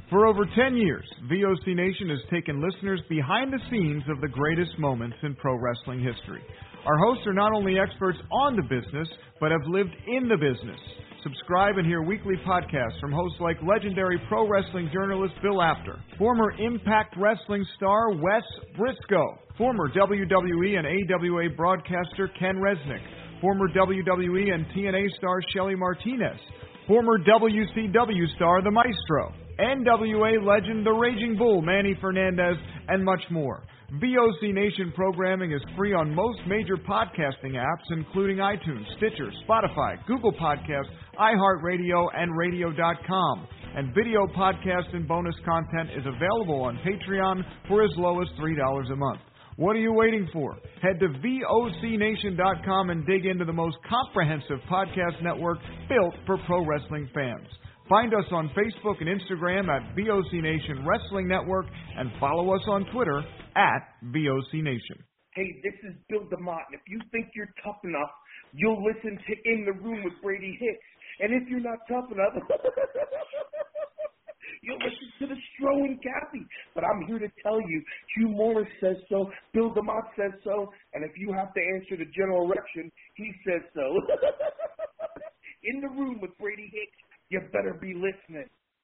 For over 10 years, VOC Nation has taken listeners behind the scenes of the greatest moments in pro wrestling history. Our hosts are not only experts on the business, but have lived in the business. Subscribe and hear weekly podcasts from hosts like legendary pro wrestling journalist Bill Apter, former Impact Wrestling star Wes Briscoe, former WWE and AWA broadcaster Ken Resnick, former WWE and TNA star Shelly Martinez, former WCW star The Maestro, NWA legend The Raging Bull Manny Fernandez, and much more. VOC Nation programming is free on most major podcasting apps, including iTunes, Stitcher, Spotify, Google Podcasts, iHeartRadio, and Radio.com. And video podcast and bonus content is available on Patreon for as low as $3 a month. What are you waiting for? Head to VOCNation.com and dig into the most comprehensive podcast network built for pro wrestling fans. Find us on Facebook and Instagram at VOC Nation Wrestling Network and follow us on Twitter at VOC Nation. Hey, this is Bill DeMott, and if you think you're tough enough, you'll listen to In the Room with Brady Hicks. And if you're not tough enough, you'll listen to the Stro and Kathy. But I'm here to tell you, Hugh Morris says so, Bill DeMott says so, and if you have to answer the general election, he says so. In the Room with Brady Hicks. You better be listening.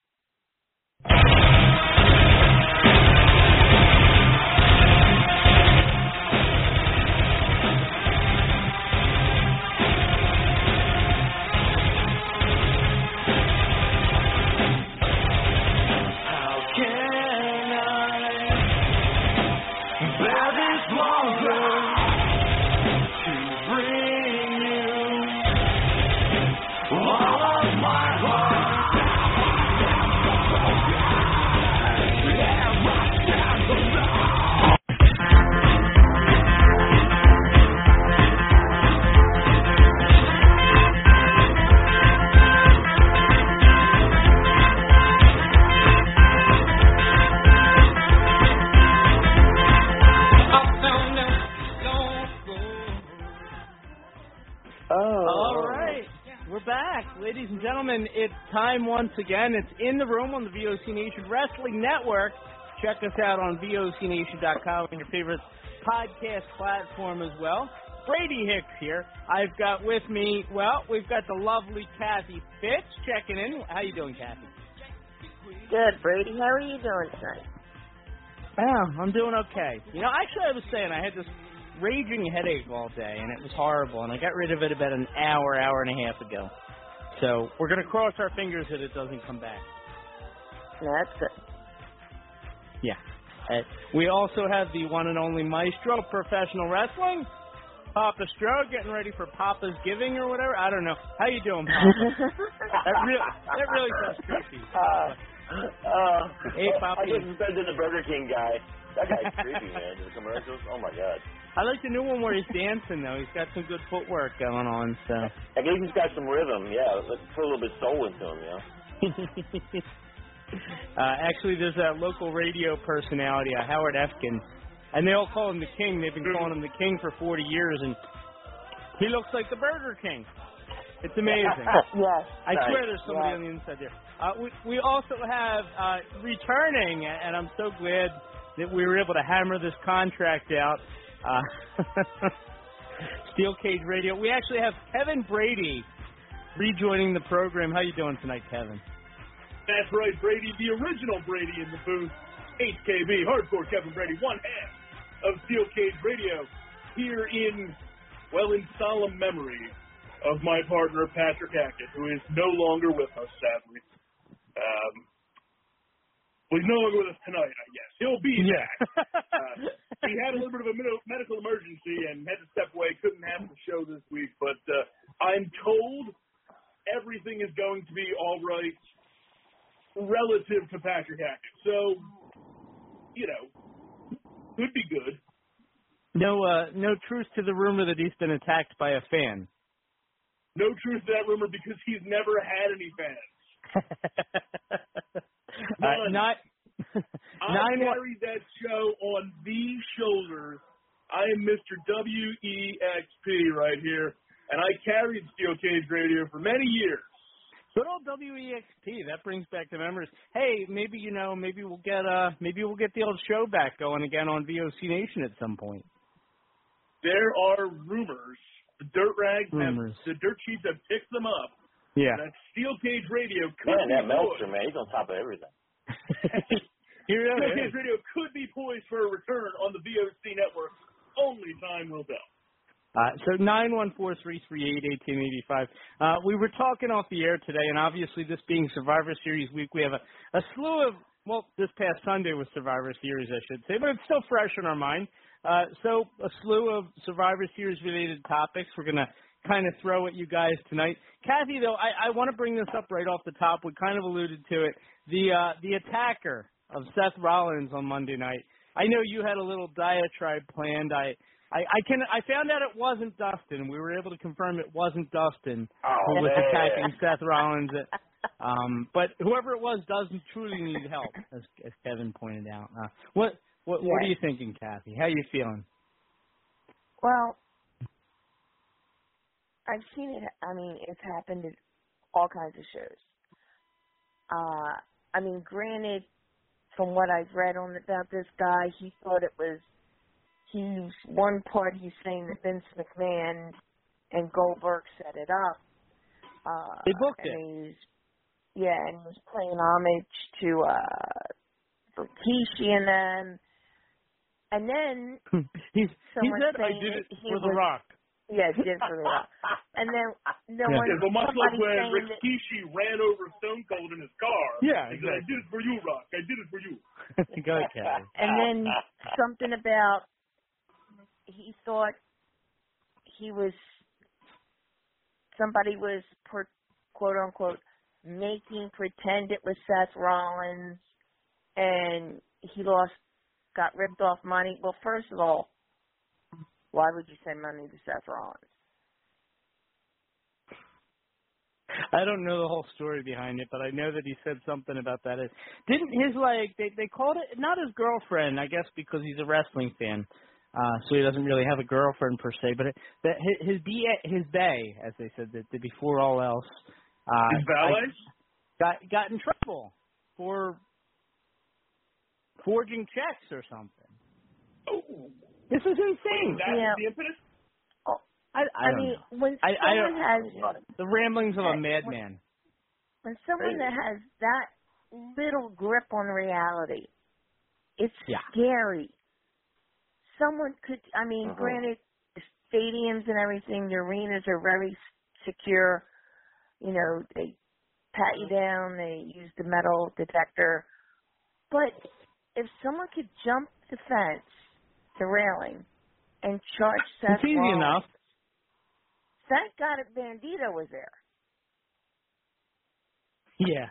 Ladies and gentlemen, it's time once again. It's In the Room on the VOC Nation Wrestling Network. Check us out on VOCNation.com and your favorite podcast platform as well. Brady Hicks here. I've got with me, we've got the lovely Kathy Fitz checking in. How you doing, Kathy? Good, Brady. How are you doing tonight? I'm doing okay. You know, actually, I was saying I had this raging headache all day, and it was horrible, and I got rid of it about an hour and a half ago. So we're going to cross our fingers that it doesn't come back. That's good. Yeah. We also have the one and only Maestro of Professional Wrestling, Papa Stro, getting ready for Papa's Giving or whatever. I don't know. How you doing, Papa? that really sounds creepy. Hey, Papa. I just said to the Burger King guy. That guy's creepy, man. The commercials. Oh my God. I like the new one where he's dancing, though. He's got some good footwork going on. So I guess he's got some rhythm. Yeah, let's put a little bit of soul into him, you know. Actually, there's that local radio personality, Howard Efkin, and they all call him the King. They've been calling him the King for 40 years, and he looks like the Burger King. It's amazing. Yes. I swear there's somebody on the inside there. We also have returning, and I'm so glad that we were able to hammer this contract out. Steel Cage Radio. We actually have Kevin Brady rejoining the program. How you doing tonight, Kevin? That's right, Brady, the original Brady in the booth. HKB, Hardcore Kevin Brady, one half of Steel Cage Radio, here in solemn memory of my partner, Patrick Hackett, who is no longer with us, sadly. Well, he's no longer with us tonight, I guess. He'll be back. He had a little bit of a medical emergency and had to step away. Couldn't have the show this week. But I'm told everything is going to be all right relative to Patrick Hackett. So, you know, could be good. No truth to the rumor that he's been attacked by a fan. No truth to that rumor because he's never had any fans. I carried that show on the shoulders. I am Mr. WEXP right here, and I carried Steel Cage Radio for many years. Good old WEXP. That brings back the memories. Hey, maybe we'll get the old show back going again on VOC Nation at some point. There are rumors. The Dirt Sheets have picked them up. Yeah. That Steel Cage Radio could Man, be that poised. Meltzer, man, he's on top of everything. He really Steel is. Cage Radio could be poised for a return on the VOC network. Only time will tell. So 914-338-1885. We were talking off the air today, and obviously this being Survivor Series week, we have a slew of, this past Sunday was Survivor Series, I should say, but it's still fresh in our mind. So a slew of Survivor Series-related topics we're going to kind of throw at you guys tonight. Kathy, though, I want to bring this up right off the top. We kind of alluded to it. The attacker of Seth Rollins on Monday night. I know you had a little diatribe planned. I found out it wasn't Dustin. We were able to confirm it wasn't Dustin who was attacking Seth Rollins. But whoever it was doesn't truly need help, as Kevin pointed out. What are you thinking, Kathy? How are you feeling? Well, I've seen it. I mean, it's happened at all kinds of shows. I mean, granted, from what I've read about this guy, he thought it was. One part he's saying that Vince McMahon and Goldberg set it up. They booked it. And he was playing homage to Rikishi and them. And then he said, I did it for The Rock. Yeah, did it for The Rock. And then Well, much like when saying Rikishi ran over Stone Cold in his car. Yeah, he said, I did it for you, Rock. I did it for you. Go ahead, Kathy. And then something about he thought somebody was, quote unquote, making pretend it was Seth Rollins, and he got ripped off money. Well, first of all, why would you send money to Seth Rollins? I don't know the whole story behind it, but I know that he said something about that. Didn't his, they called it, not his girlfriend, I guess because he's a wrestling fan, so he doesn't really have a girlfriend per se, but his bae, as they said, that before all else, his valet? Got in trouble for forging checks or something. Oh. This is insane. That's the impetus? I mean, when someone has the ramblings of a madman. When someone that has that little grip on reality, it's scary. Someone could, granted, the stadiums and everything, the arenas are very secure. You know, they pat you down, they use the metal detector. But if someone could jump the fence, the railing, and charge Seth it's easy Rollins, enough. Thank God Bandito was there. Yeah.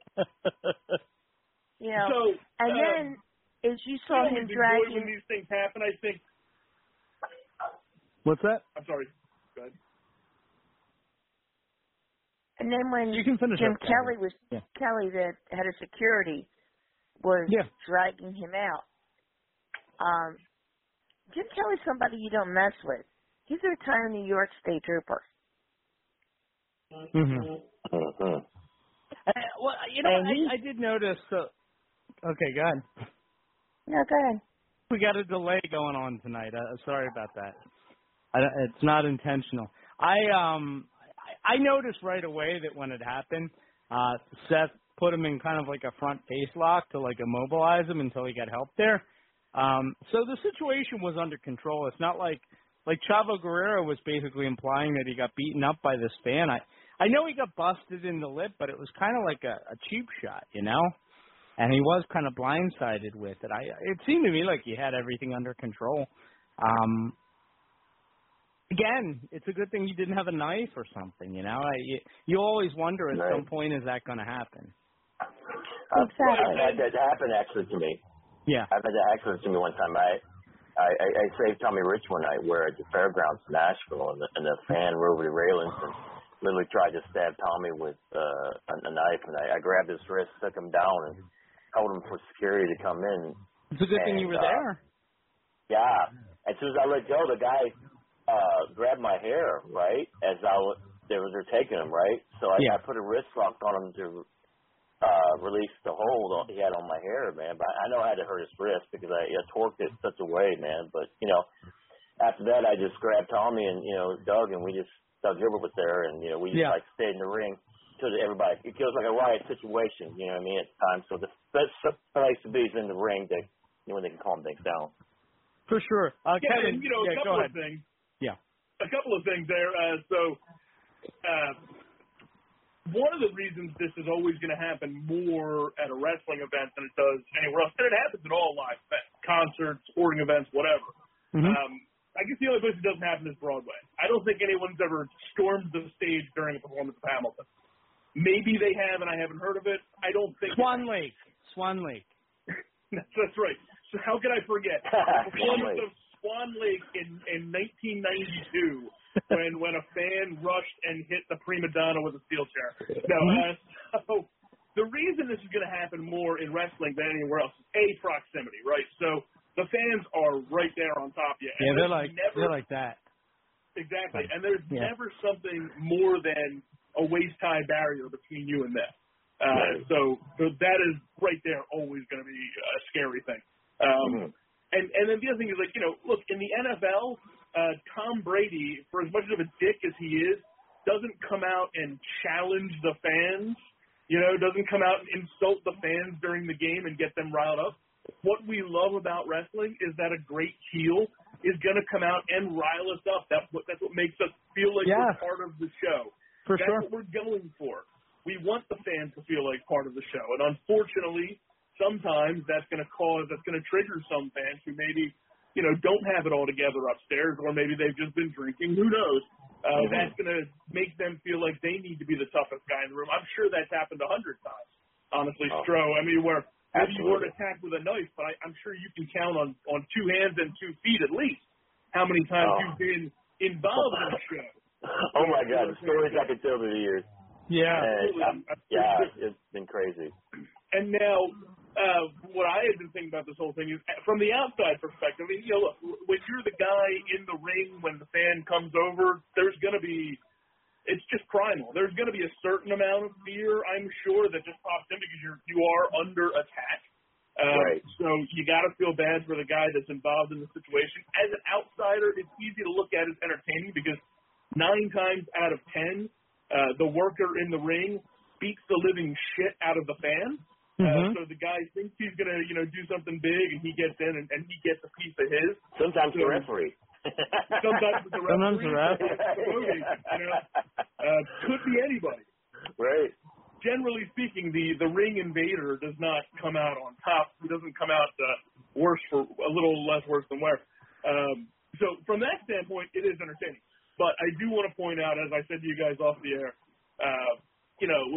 You know, so, and then as you saw him dragging. When these things happen, I think. What's that? I'm sorry. Go ahead. And then when you can finish Jim up, Kelly was Kelly, the head of security, was dragging him out. Jim Kelly's somebody you don't mess with. He's a retired New York State Trooper. Mm-hmm. Well, you know, I did notice. Okay, go ahead. No, go ahead. We got a delay going on tonight. Sorry about that. It's not intentional. I noticed right away that when it happened, Seth put him in kind of like a front face lock to like immobilize him until he got help there. So the situation was under control. It's not like Chavo Guerrero was basically implying that he got beaten up by this fan. I know he got busted in the lip, but it was kind of like a cheap shot, you know? And he was kind of blindsided with it. It seemed to me like he had everything under control. Again, it's a good thing he didn't have a knife or something, you know? You always wonder at some point, is that going to happen? Exactly. That happened actually to me. Yeah. I've had that accident to me one time. I saved Tommy Rich one night. We're at the fairgrounds in Nashville, and the fan rode over the railings and literally tried to stab Tommy with a knife. And I grabbed his wrist, took him down, and told him for security to come in. It's a good thing you were there. Yeah. As soon as I let go, the guy grabbed my hair, right, as I they're taking him, right? So I put a wrist lock on him to release the hold he had on my hair, man. But I know I had to hurt his wrist because I torqued it such a way, man. But, you know, after that, I just grabbed Tommy and, you know, Doug, and Doug Gilbert was there, and, you know, we just, like, stayed in the ring until everybody, it feels like a riot situation, you know what I mean, at the time. So the best place to be is in the ring when they can calm things down. For sure. Kevin, and, you know, a couple of things. Yeah. A couple of things there. One of the reasons this is always going to happen more at a wrestling event than it does anywhere else, and it happens at all live events, concerts, sporting events, whatever. Mm-hmm. I guess the only place it doesn't happen is Broadway. I don't think anyone's ever stormed the stage during a performance of Hamilton. Maybe they have, and I haven't heard of it. I don't think Swan Lake. That's right. So how could I forget the performance of Swan Lake in 1992 when a fan rushed and hit the prima donna with a steel chair? So the reason this is going to happen more in wrestling than anywhere else is proximity, right? So the fans are right there on top of you. And they're like that. Exactly. And there's never something more than a waist-high barrier between you and them. So that is right there always going to be a scary thing. And then the other thing is, like, you know, look, in the NFL, Tom Brady, for as much of a dick as he is, doesn't come out and challenge the fans, you know, doesn't come out and insult the fans during the game and get them riled up. What we love about wrestling is that a great heel is going to come out and rile us up. That's what makes us feel like we're part of the show. That's what we're going for. We want the fans to feel like part of the show. And unfortunately, sometimes that's going to trigger some fans who maybe, you know, don't have it all together upstairs, or maybe they've just been drinking. Who knows? That's going to make them feel like they need to be the toughest guy in the room. I'm sure that's happened 100 times, honestly, Stro. I mean, where maybe you weren't attacked with a knife, but I'm sure you can count on 2 hands and 2 feet at least how many times you've been involved in a show. Oh, my God. The stories I could tell over the years. Yeah. It's been crazy. And now, what I had been thinking about this whole thing is, from the outside perspective, I mean, you know, look, when you're the guy in the ring, when the fan comes over, there's going to be, it's just primal. There's going to be a certain amount of fear, I'm sure, that just pops in because you are under attack. Right. So you got to feel bad for the guy that's involved in the situation. As an outsider, it's easy to look at as entertaining because 9 times out of 10, the worker in the ring beats the living shit out of the fan. So the guy thinks he's going to, you know, do something big, and he gets in and he gets a piece of his. Sometimes the referee. Sometimes the referee. You know, could be anybody. Right. Generally speaking, the ring invader does not come out on top. He doesn't come out a little less worse than where. So from that standpoint, it is entertaining. But I do want to point out, as I said to you guys off the air, you know,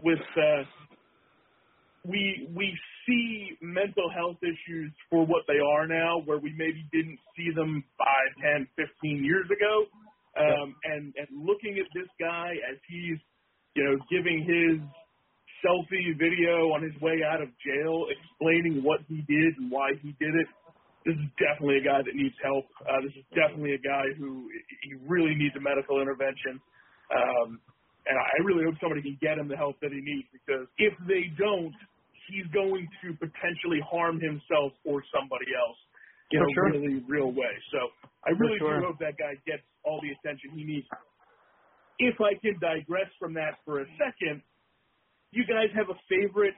we see mental health issues for what they are now, where we maybe didn't see them 5, 10, 15 years ago. And looking at this guy as he's, you know, giving his selfie video on his way out of jail, explaining what he did and why he did it, this is definitely a guy that needs help. This is definitely a guy who he really needs a medical intervention. And I really hope somebody can get him the help that he needs, because if they don't, he's going to potentially harm himself or somebody else in a really real way. So I really do hope that guy gets all the attention he needs. If I can digress from that for a second, you guys have a favorite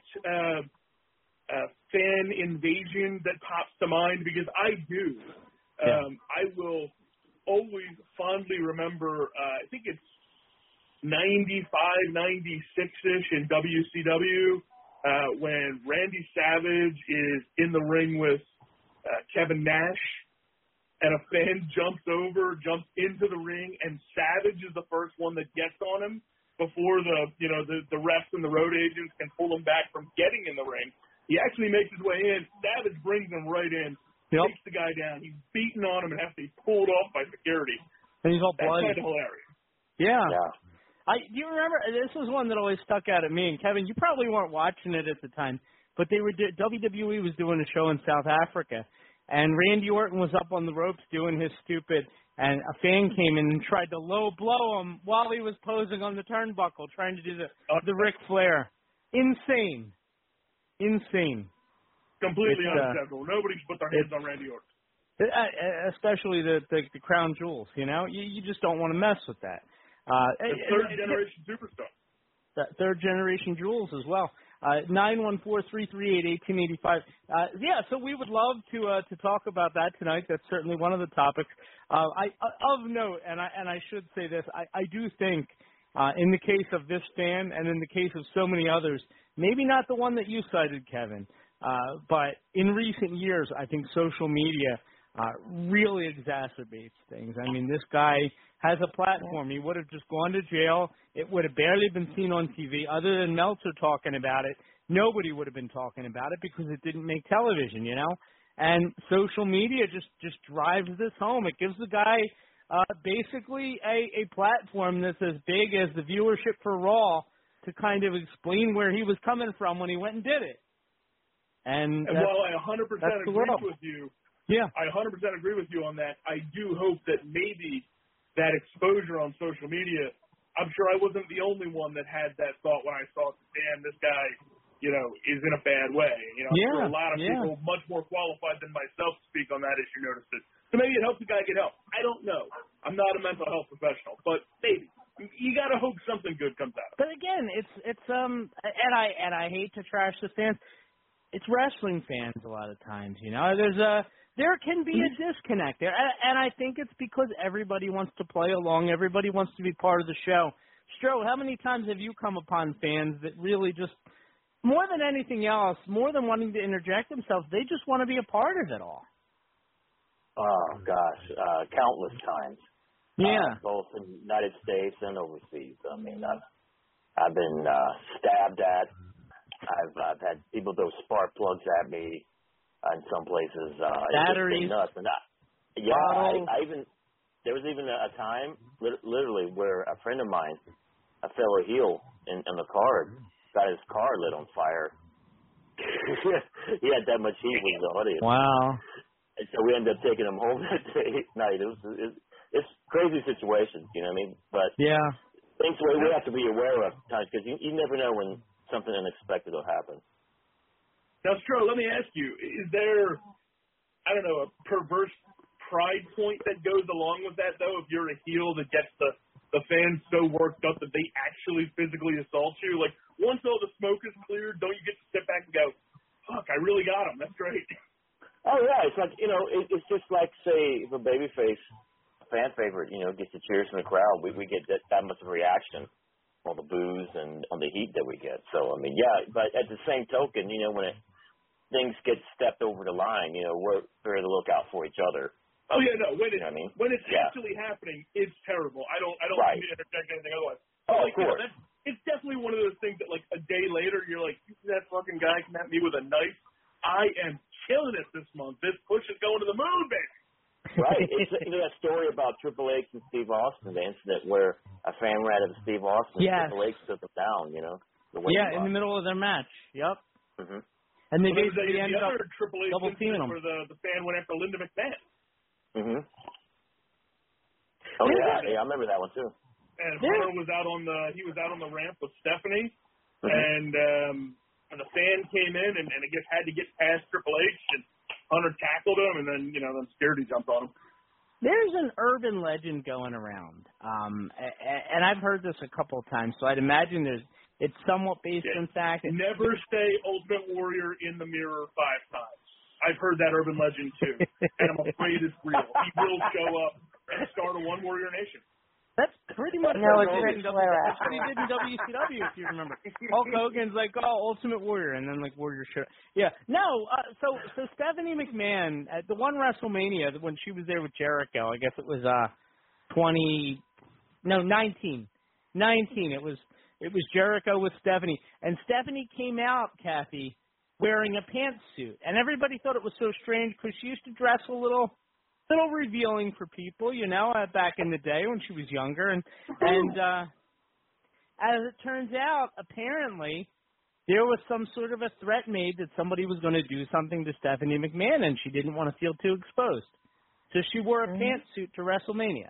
fan invasion that pops to mind? Because I do. I will always fondly remember, I think it's 95, 96-ish in WCW, when Randy Savage is in the ring with Kevin Nash, and a fan jumps into the ring, and Savage is the first one that gets on him before the refs and the road agents can pull him back from getting in the ring. He actually makes his way in. Savage brings him right in, takes the guy down. He's beaten on him and has to be pulled off by security. And he's all bloody. That's kind of hilarious. Yeah. Do you remember, this was one that always stuck out at me, and Kevin, you probably weren't watching it at the time, but WWE was doing a show in South Africa, and Randy Orton was up on the ropes doing his stupid and a fan came in and tried to low blow him while he was posing on the turnbuckle, trying to do the Ric Flair. Insane. Completely unacceptable. Nobody should put their hands on Randy Orton. Especially the crown jewels, you just don't want to mess with that. Third generation superstar. Third generation jewels as well. 914-338-1885. So we would love to talk about that tonight. That's certainly one of the topics. Of note, and I should say this, I do think in the case of this fan and in the case of so many others, maybe not the one that you cited, Kevin, but in recent years, I think social media really exacerbates things. I mean, this guy has a platform. He would have just gone to jail. It would have barely been seen on TV. Other than Meltzer talking about it, nobody would have been talking about it because it didn't make television, And social media just drives this home. It gives the guy basically a platform that's as big as the viewership for Raw to kind of explain where he was coming from when he went and did it. And while I 100% agree with you, yeah, I 100% agree with you on that. I do hope that maybe that exposure on social media, I'm sure I wasn't the only one that had that thought when I saw, damn, this guy, is in a bad way. I'm sure a lot of people much more qualified than myself to speak on that issue noticed it. So maybe it helps the guy get help. I don't know. I'm not a mental health professional, but maybe. You got to hope something good comes out. But again, it's and I hate to trash the fans. It's wrestling fans a lot of times, there can be a disconnect there, and I think it's because everybody wants to play along, everybody wants to be part of the show. Stro, how many times have you come upon fans that really just, more than anything else, more than wanting to interject themselves, they just want to be a part of it all? Oh gosh, countless times. Yeah, both in the United States and overseas. I mean, I've been stabbed at. I've had people throw spark plugs at me in some places. Batteries. Nuts. And I even there was even a time literally where a friend of mine, a fellow heel in the car, got his car lit on fire. He had that much heat with the audience. Wow. And so we ended up taking him home that night. It's crazy situations, you know what I mean? But yeah, things we have to be aware of times because you never know when something unexpected will happen. Now, Stro, let me ask you, is there, a perverse pride point that goes along with that, though, if you're a heel that gets the fans so worked up that they actually physically assault you? Like, once all the smoke is cleared, don't you get to sit back and go, fuck, I really got him. That's great. Oh, yeah. It's like, it's just like, say, if a babyface, a fan favorite, gets the cheers from the crowd, we get that much of a reaction. All the boos and on the heat that we get. So, I mean, yeah, but at the same token, when things get stepped over the line, we're fair to look out for each other. Oh, yeah, no, when it's yeah. actually happening, it's terrible. I don't right. mean to interject anything otherwise. Oh, of course. It's definitely one of those things that, like, a day later, you're like, you see that fucking guy come at me with a knife? I am killing it this month. This push is going to the moon, baby. Right. It's that story about Triple H and Steve Austin, the incident where a fan ran into Steve Austin and Triple H took him down, in the middle of their match. Yep. Mm-hmm. And they basically ended up Triple H double teaming him. Where the fan went after Linda McMahon. Mm-hmm. Oh, yeah, I remember that one, too. And Hunter was out on the ramp with Stephanie, and the fan came in and I guess had to get past Triple H, and Hunter tackled him, and then then Scaredy jumped on him. There's an urban legend going around, and I've heard this a couple of times, so I'd imagine it's somewhat based in fact. Never say Ultimate Warrior in the mirror 5 times. I've heard that urban legend too, and I'm afraid it's real. He will show up and start a One Warrior Nation. That's pretty much what he did in WCW, if you remember. Hulk Hogan's like, Ultimate Warrior, and then like Warrior shit. Yeah. No, so Stephanie McMahon, at the one WrestleMania, when she was there with Jericho, I guess it was 19. It was Jericho with Stephanie. And Stephanie came out, Kathy, wearing a pantsuit. And everybody thought it was so strange because she used to dress a little revealing for people, back in the day when she was younger. And as it turns out, apparently, there was some sort of a threat made that somebody was going to do something to Stephanie McMahon, and she didn't want to feel too exposed. So she wore a pantsuit to WrestleMania.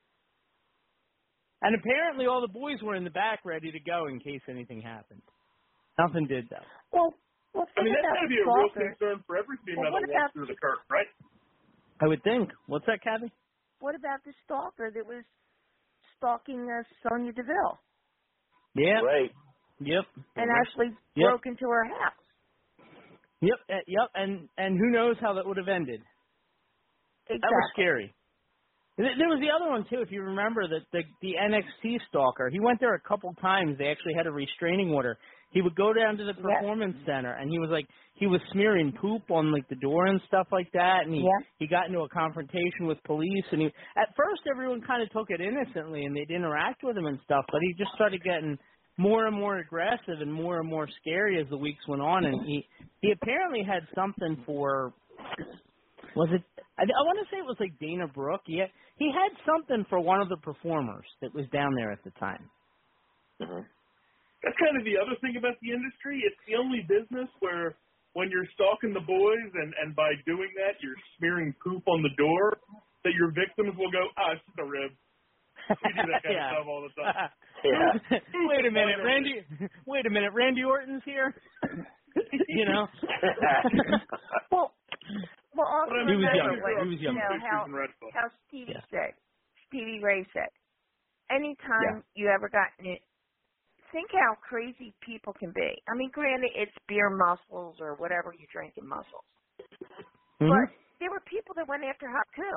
And apparently all the boys were in the back ready to go in case anything happened. Nothing did, though. Well, I mean, that's got to be a real concern for every female that walks through the curtain, right? I would think. What's that, Kathy? What about the stalker that was stalking Sonya Deville? Yeah. Right. Yep. And actually broke into her house. Yep. And who knows how that would have ended. Exactly. That was scary. There was the other one, too, if you remember, that the NXT stalker. He went there a couple times. They actually had a restraining order. He would go down to the performance center, and he was smearing poop on, like, the door and stuff like that, and he got into a confrontation with police. And at first, everyone kind of took it innocently, and they'd interact with him and stuff, but he just started getting more and more aggressive and more scary as the weeks went on, and he apparently had something for, was it, I want to say it was like Dana Brooke. He had something for one of the performers that was down there at the time. Mm-hmm. That's kind of the other thing about the industry. It's the only business where when you're stalking the boys and by doing that you're smearing poop on the door, that your victims will go, it's just a rib. We do that kind of stuff all the time. Wait a minute, Randy Orton's here? You know? Well, also he was young. You know, how Stevie Ray said, anytime you ever gotten it, think how crazy people can be. I mean, granted, it's beer muscles or whatever you drink in muscles. Mm-hmm. But there were people that went after Haku.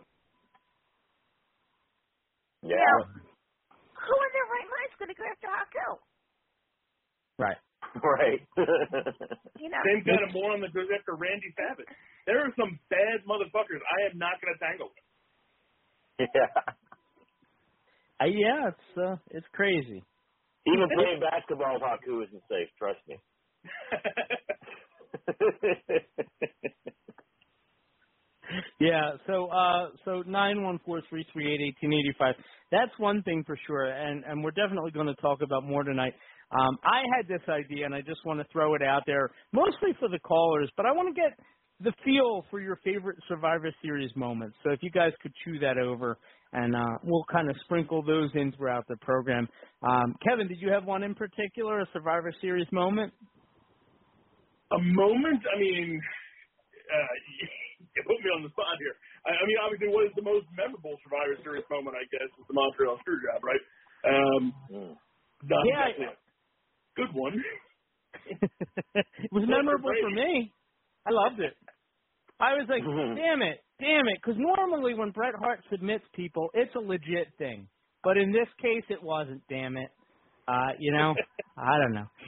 Yeah. Now, who in their right mind is going to go after Haku? Right. Right. You know, same kind of moron that goes after Randy Savage. There are some bad motherfuckers I am not going to tangle with. Yeah. It's crazy. Even playing basketball with Haku isn't safe, trust me. Yeah, so 914-338-1885. That's one thing for sure, and we're definitely going to talk about more tonight. I had this idea, and I just want to throw it out there, mostly for the callers, but I want to get the feel for your favorite Survivor Series moments. So if you guys could chew that over, and we'll kind of sprinkle those in throughout the program. Kevin, did you have one in particular, a Survivor Series moment? A moment? I mean, you put me on the spot here. I mean, obviously, what is the most memorable Survivor Series moment, I guess, is the Montreal Screwjob, right? Not exactly a good one. It was memorable for me. I loved it. I was like, damn it, because normally when Bret Hart submits people, it's a legit thing. But in this case, it wasn't, damn it. You know, I don't know.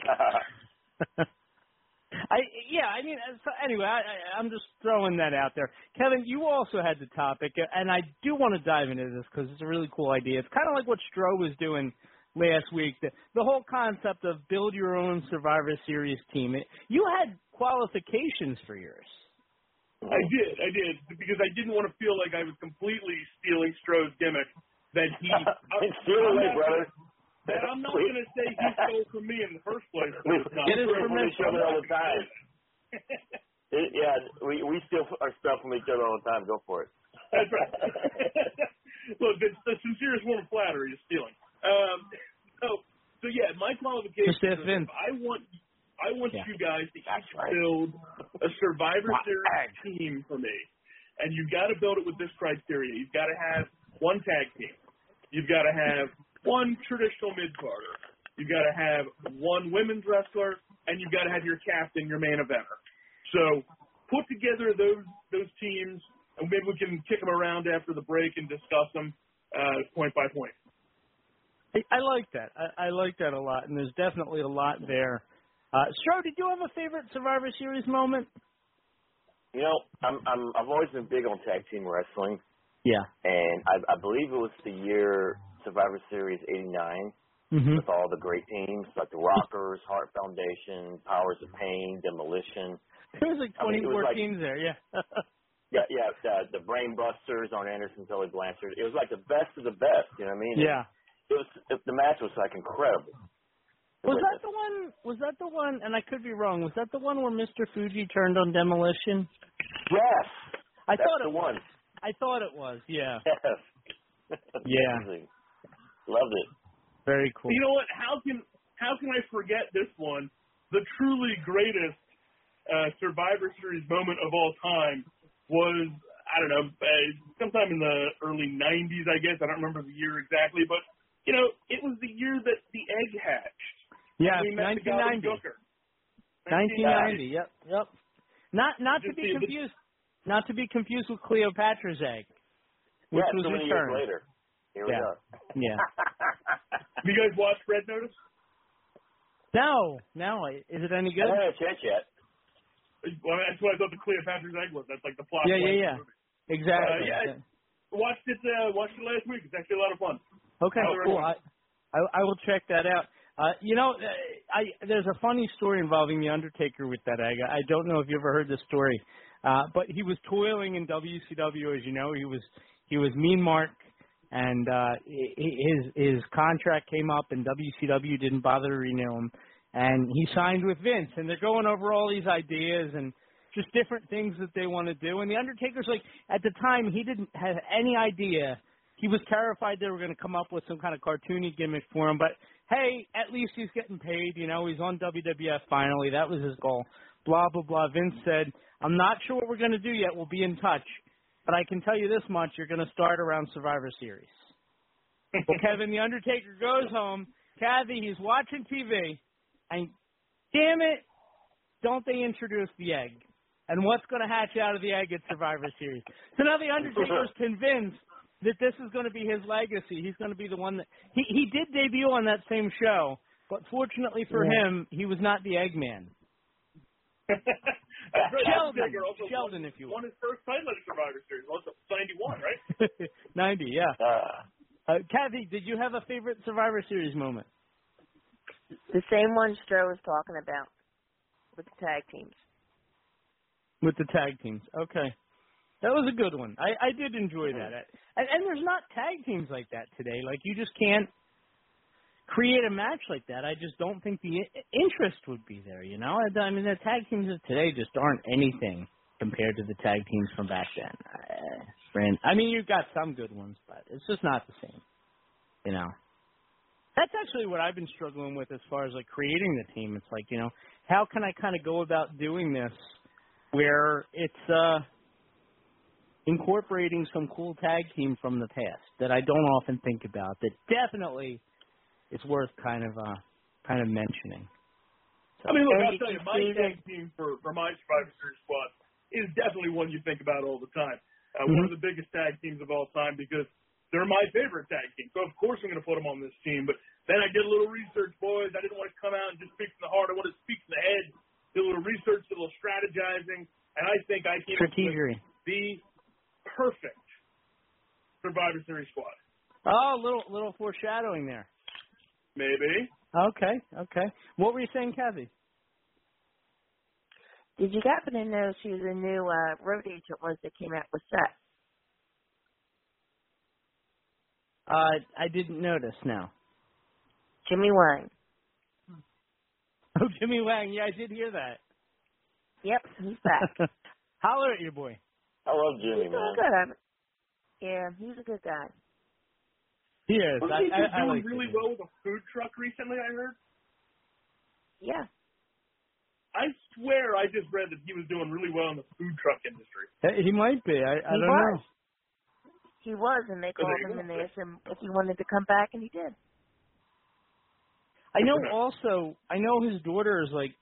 Anyway, I'm just throwing that out there. Kevin, you also had the topic, and I do want to dive into this because it's a really cool idea. It's kind of like what Stro was doing last week, the whole concept of build your own Survivor Series team. You had qualifications for yours. I did, because I didn't want to feel like I was completely stealing Stro's gimmick. That he steal away, brother. That I'm not going to say he stole from me in the first place. Get his permission all the time. We steal our stuff from each other all the time. Go for it. That's right. Look, the sincerest form of flattery is stealing. So yeah, my qualifications. I want you guys to each build a Survivor Series team for me, and you've got to build it with this criteria. You've got to have one tag team. You've got to have one traditional mid-carder. You've got to have one women's wrestler, and you've got to have your captain, your main eventer. So put together those teams, and maybe we can kick them around after the break and discuss them point by point. I like that. I like that a lot, and there's definitely a lot there. Stro, did you have a favorite Survivor Series moment? You know, I've always been big on tag team wrestling. Yeah. And I believe it was the year Survivor Series '89 with all the great teams like the Rockers, Heart Foundation, Powers of Pain, Demolition. There was like 24 teams there, yeah. The Brain Busters, Arn Anderson, Tully Blanchard. It was like the best of the best, you know what I mean? Yeah. The match was like incredible. Was that the one, and I could be wrong, was that the one where Mr. Fuji turned on Demolition? Yes. I thought the one. I thought it was. Yeah. Yes. Yeah. Amazing. Loved it. Very cool. You know what? How can I forget this one? The truly greatest Survivor Series moment of all time was, I don't know, sometime in the early 90s, I guess. I don't remember the year exactly, but, you know, it was the year that the egg hatched. Yeah, we met 1990. 1990. Yep. Not to be confused. Not to be confused with Cleopatra's egg, which was so many returned. years later. Here we are. Yeah. Have you guys watched Red Notice? No. Is it any good? I haven't had a chance yet. Well, that's what I thought the Cleopatra's egg was. That's like the plot. Yeah. Exactly. Watched it last week. It's actually a lot of fun. Okay, cool. I will check that out. There's a funny story involving the Undertaker with that egg. I don't know if you ever heard this story, but he was toiling in WCW, as you know. He was Mean Mark, and his contract came up, and WCW didn't bother to renew him, and he signed with Vince, and they're going over all these ideas and just different things that they want to do. And the Undertaker's like, at the time, he didn't have any idea. He was terrified they were going to come up with some kind of cartoony gimmick for him, but hey, at least he's getting paid. You know, he's on WWF finally. That was his goal. Blah, blah, blah. Vince said, I'm not sure what we're going to do yet. We'll be in touch. But I can tell you this much. You're going to start around Survivor Series. Well, Kevin, the Undertaker goes home. Kathy, he's watching TV. And damn it, don't they introduce the egg? And what's going to hatch out of the egg at Survivor Series? So now the Undertaker's convinced that this is going to be his legacy. He's going to be the one that he did debut on that same show, but fortunately for him, he was not the Eggman. Sheldon, if you will. Won his first title at Survivor Series. Well, it's 91, right? 90, yeah. Kathy, did you have a favorite Survivor Series moment? The same one Stroh was talking about with the tag teams. With the tag teams, okay. That was a good one. I did enjoy that. And there's not tag teams like that today. Like, you just can't create a match like that. I just don't think the interest would be there, you know? I mean, the tag teams of today just aren't anything compared to the tag teams from back then. I mean, you've got some good ones, but it's just not the same, you know? That's actually what I've been struggling with as far as, like, creating the team. It's like, you know, how can I kind of go about doing this where it's incorporating some cool tag team from the past that I don't often think about, that definitely is worth kind of mentioning. So, I mean, look, I'll tell you, my tag team for my Survivor Series squad is definitely one you think about all the time. One of the biggest tag teams of all time because they're my favorite tag team. So, of course, I'm going to put them on this team. But then I did a little research, boys. I didn't want to come out and just speak from the heart. I wanted to speak from the head, do a little research, do a little strategizing. And I think I came up with the perfect Survivor Series squad. Oh, a little foreshadowing there. Maybe. Okay. What were you saying, Kathy? Did you happen to know who the new road agent was that came out with Seth? I didn't notice, no. Jimmy Wang. Oh, Jimmy Wang. Yeah, I did hear that. Yep, he's back. Holler at your boy. I love Jimmy, he's man. Good. Yeah, he's a good guy. He is. Wasn't he doing like really well with a food truck recently, I heard? Yeah. I swear I just read that he was doing really well in the food truck industry. He might be. I don't know. He was, and they called him and they asked him if he wanted to come back, and he did. I know his daughter is like,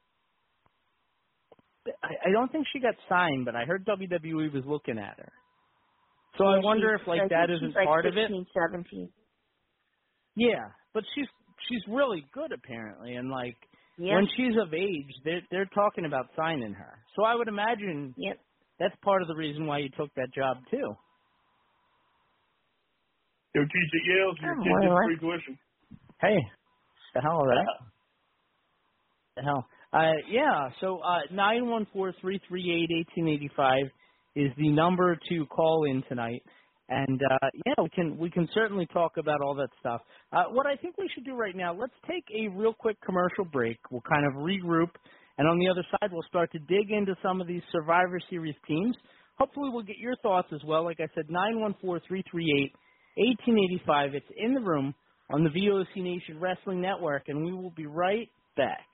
I don't think she got signed, but I heard WWE was looking at her. So I wonder if like that isn't part 16, of it. 17. Yeah, but she's really good apparently, and like yeah. when she's of age, they're talking about signing her. So I would imagine that's part of the reason why you took that job too. Go teach at Yale, so your kid gets free tuition. Hey, the hell of that? The hell. Yeah, so 914-338-1885 is the number to call in tonight. And, we can certainly talk about all that stuff. What I think we should do right now, let's take a real quick commercial break. We'll kind of regroup. And on the other side, we'll start to dig into some of these Survivor Series teams. hopefully we'll get your thoughts as well. Like I said, 914-338-1885. It's In the Room on the VOC Nation Wrestling Network, and we will be right back.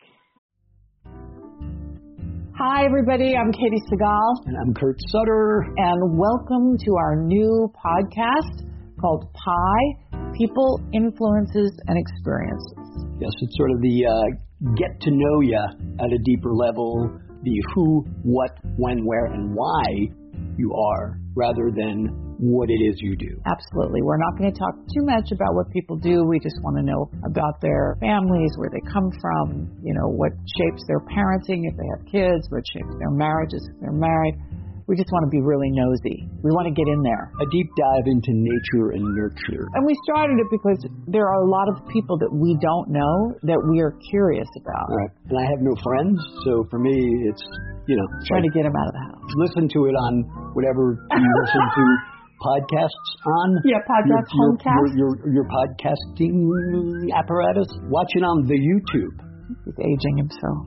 Hi, everybody. I'm Katie Segal. And I'm Kurt Sutter. And welcome to our new podcast called PIE, People, Influences, and Experiences. Yes, it's sort of the get to know you at a deeper level, the who, what, when, where, and why you are, rather than what it is you do. Absolutely. We're not going to talk too much about what people do. We just want to know about their families, where they come from, what shapes their parenting if they have kids, what shapes their marriages if they're married. We just want to be really nosy. We want to get in there. A deep dive into nature and nurture. And we started it because there are a lot of people that we don't know that we are curious about. Right. And I have no friends, so for me, it's, trying to get them out of the house. Listen to it on whatever you listen to podcasts on. Yeah, podcast, homecast. Your podcasting apparatus. Watch it on the YouTube. He's aging himself.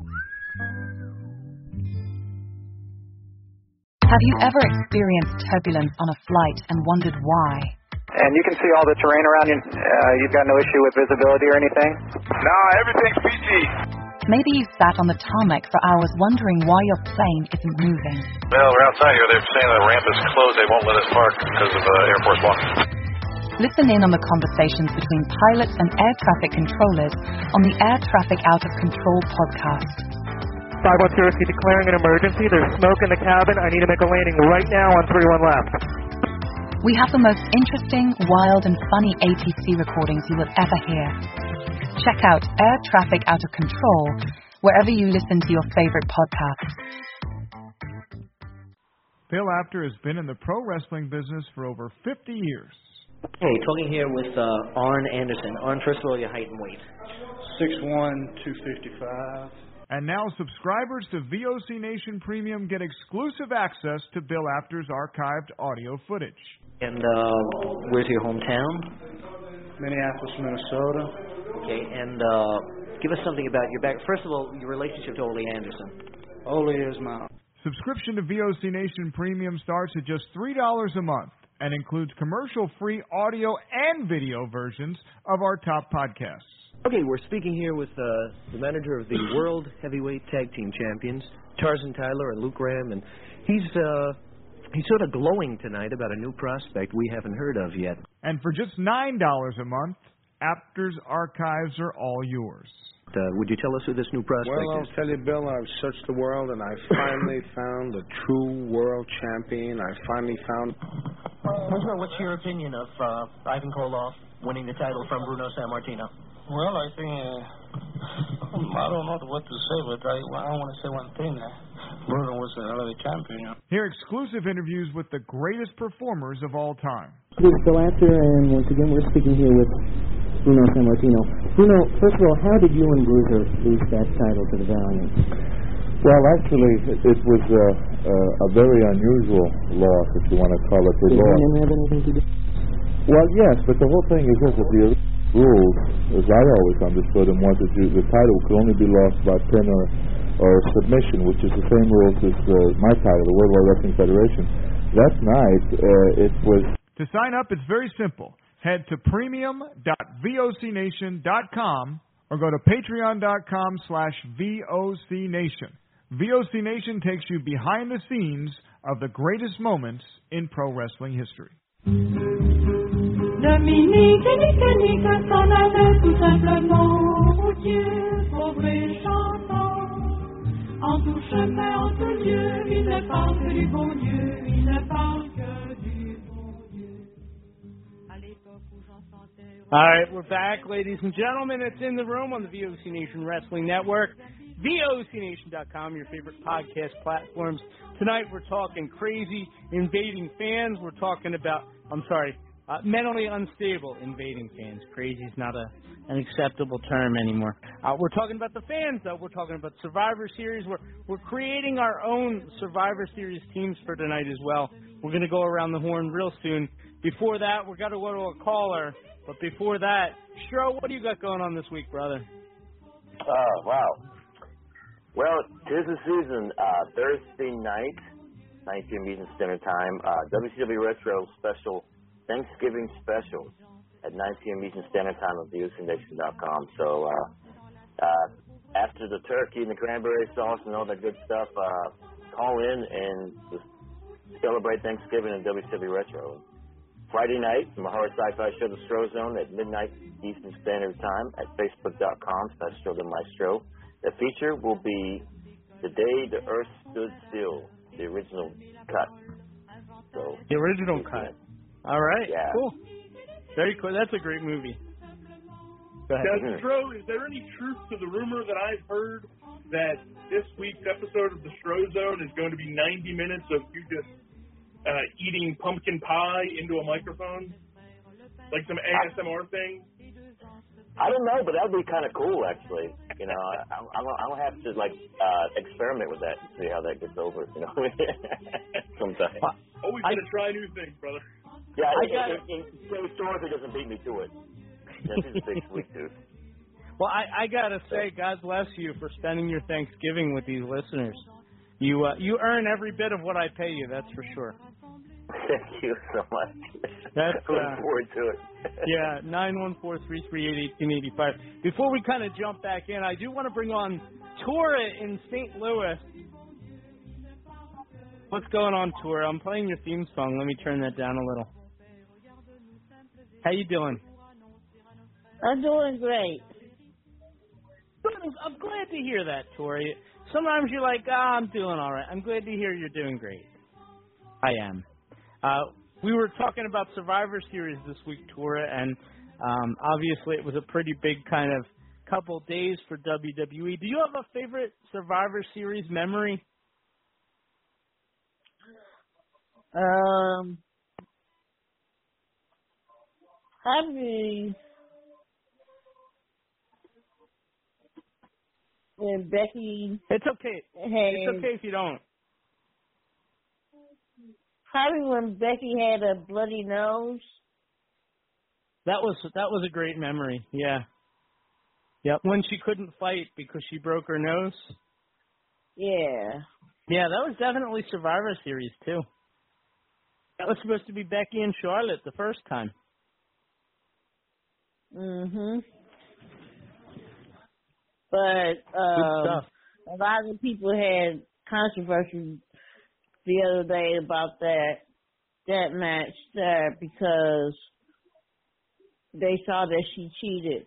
Have you ever experienced turbulence on a flight and wondered why? And you can see all the terrain around you. You've got no issue with visibility or anything? No, everything's peachy. Maybe you sat on the tarmac for hours wondering why your plane isn't moving. Well, we're outside here. They're saying the ramp is closed. They won't let us park because of Air Force One. Listen in on the conversations between pilots and air traffic controllers on the Air Traffic Out of Control podcast. 510, declaring an emergency. There's smoke in the cabin. I need to make a landing right now on 31 left. We have the most interesting, wild, and funny ATC recordings you will ever hear. Check out Air Traffic Out of Control wherever you listen to your favorite podcasts. Bill Apter has been in the pro wrestling business for over 50 years. Hey, talking here with Arn Anderson. Arn, first of all, your height and weight. 6'1", 255. And now subscribers to VOC Nation Premium get exclusive access to Bill Apter's archived audio footage. And where's your hometown? Minneapolis, Minnesota. Okay, and give us something about your back. First of all, your relationship to Ole Anderson. Ole is my... Subscription to VOC Nation Premium starts at just $3 a month and includes commercial-free audio and video versions of our top podcasts. Okay, we're speaking here with the manager of the World Heavyweight Tag Team Champions, Tarzan Tyler and Luke Graham, and he's sort of glowing tonight about a new prospect we haven't heard of yet. And for just $9 a month, Apter's archives are all yours. Would you tell us who this new prospect is? Well, I'll tell you, Bill, I've searched the world, and I finally found a true world champion. I finally found... What's your opinion of Ivan Koloff winning the title from Bruno Sammartino? Well, I think, I don't know what to say, but I want to say one thing. Bruno was another champion. Hear exclusive interviews with the greatest performers of all time. This is Bill Apter, and once again, we're speaking here with Bruno Sammartino. Bruno, first of all, how did you and Bruiser lose that title to the Valiant? Well, actually, it was a very unusual loss, if you want to call it the loss. Did it have anything to do? Well, yes, but the whole thing is this: that the rules, as I always understood them, was that the title could only be lost by pin or submission, which is the same rules as my title, the World Wide Wrestling Federation. That night, it was... To sign up, it's very simple. Head to premium.vocnation.com or go to patreon.com/VOCNation. VOC Nation takes you behind the scenes of the greatest moments in pro wrestling history. Dominique et Nick s'en allaient tout simplement, routiers, pauvres et chantants. En tout chemin, en tout lieu, ils ne parlent que du bon Dieu, ils ne parlent que du bon Dieu. À l'époque où j'en sentais... All right, we're back, ladies and gentlemen. It's In the Room on the VOC Nation Wrestling Network. VOCNation.com, your favorite podcast platforms. Tonight we're talking crazy invading fans. We're talking about, mentally unstable invading fans. Crazy is not an acceptable term anymore. We're talking about the fans, though. We're talking about Survivor Series. We're creating our own Survivor Series teams for tonight as well. We're going to go around the horn real soon. Before that, we're going to go to a caller. But before that, Stro, what do you got going on this week, brother? Oh, wow. Well, 'tis the season. Thursday night, 9 p.m. Eastern Standard Time. WCW Retro special, Thanksgiving special at 9 p.m. Eastern Standard Time on VOCNation.com. So after the turkey and the cranberry sauce and all that good stuff, call in and just celebrate Thanksgiving in WCW Retro. Friday night, the Horror Sci-Fi Show, The Stro Zone, at midnight Eastern Standard Time at Facebook.com/Show the Maestro. The feature will be The Day the Earth Stood Still, the original cut. So the original cut. All right. Yeah. Cool. Very cool. That's a great movie. Go ahead. Now, Stro, is there any truth to the rumor that I've heard that this week's episode of The Stro Zone is going to be 90 minutes of you just eating pumpkin pie into a microphone? Like some ASMR thing? I don't know, but that would be kind of cool, actually. You know, I'll have to, experiment with that and see how that gets over, you know, sometime. Always going to try new things, brother. Yeah, Dorothy doesn't beat me to it. She's a big sweet tooth. Well, I got to say, God bless you for spending your Thanksgiving with these listeners. You earn every bit of what I pay you, that's for sure. Thank you so much. That's looking forward to it. Yeah, 914-338-1885. Before we kind of jump back in, I do want to bring on Tora in St. Louis. What's going on, Tora? I'm playing your theme song. Let me turn that down a little. How you doing? I'm doing great. I'm glad to hear that, Tori. Sometimes you're like, I'm doing all right. I'm glad to hear you're doing great. I am. We were talking about Survivor Series this week, Tora, and obviously it was a pretty big kind of couple days for WWE. Do you have a favorite Survivor Series memory? When Becky... It's okay. It's okay if you don't. Probably when Becky had a bloody nose. That was a great memory, yeah. Yep, when she couldn't fight because she broke her nose. Yeah. Yeah, that was definitely Survivor Series, too. That was supposed to be Becky and Charlotte the first time. But a lot of people had controversy the other day about that match there because they saw that she cheated.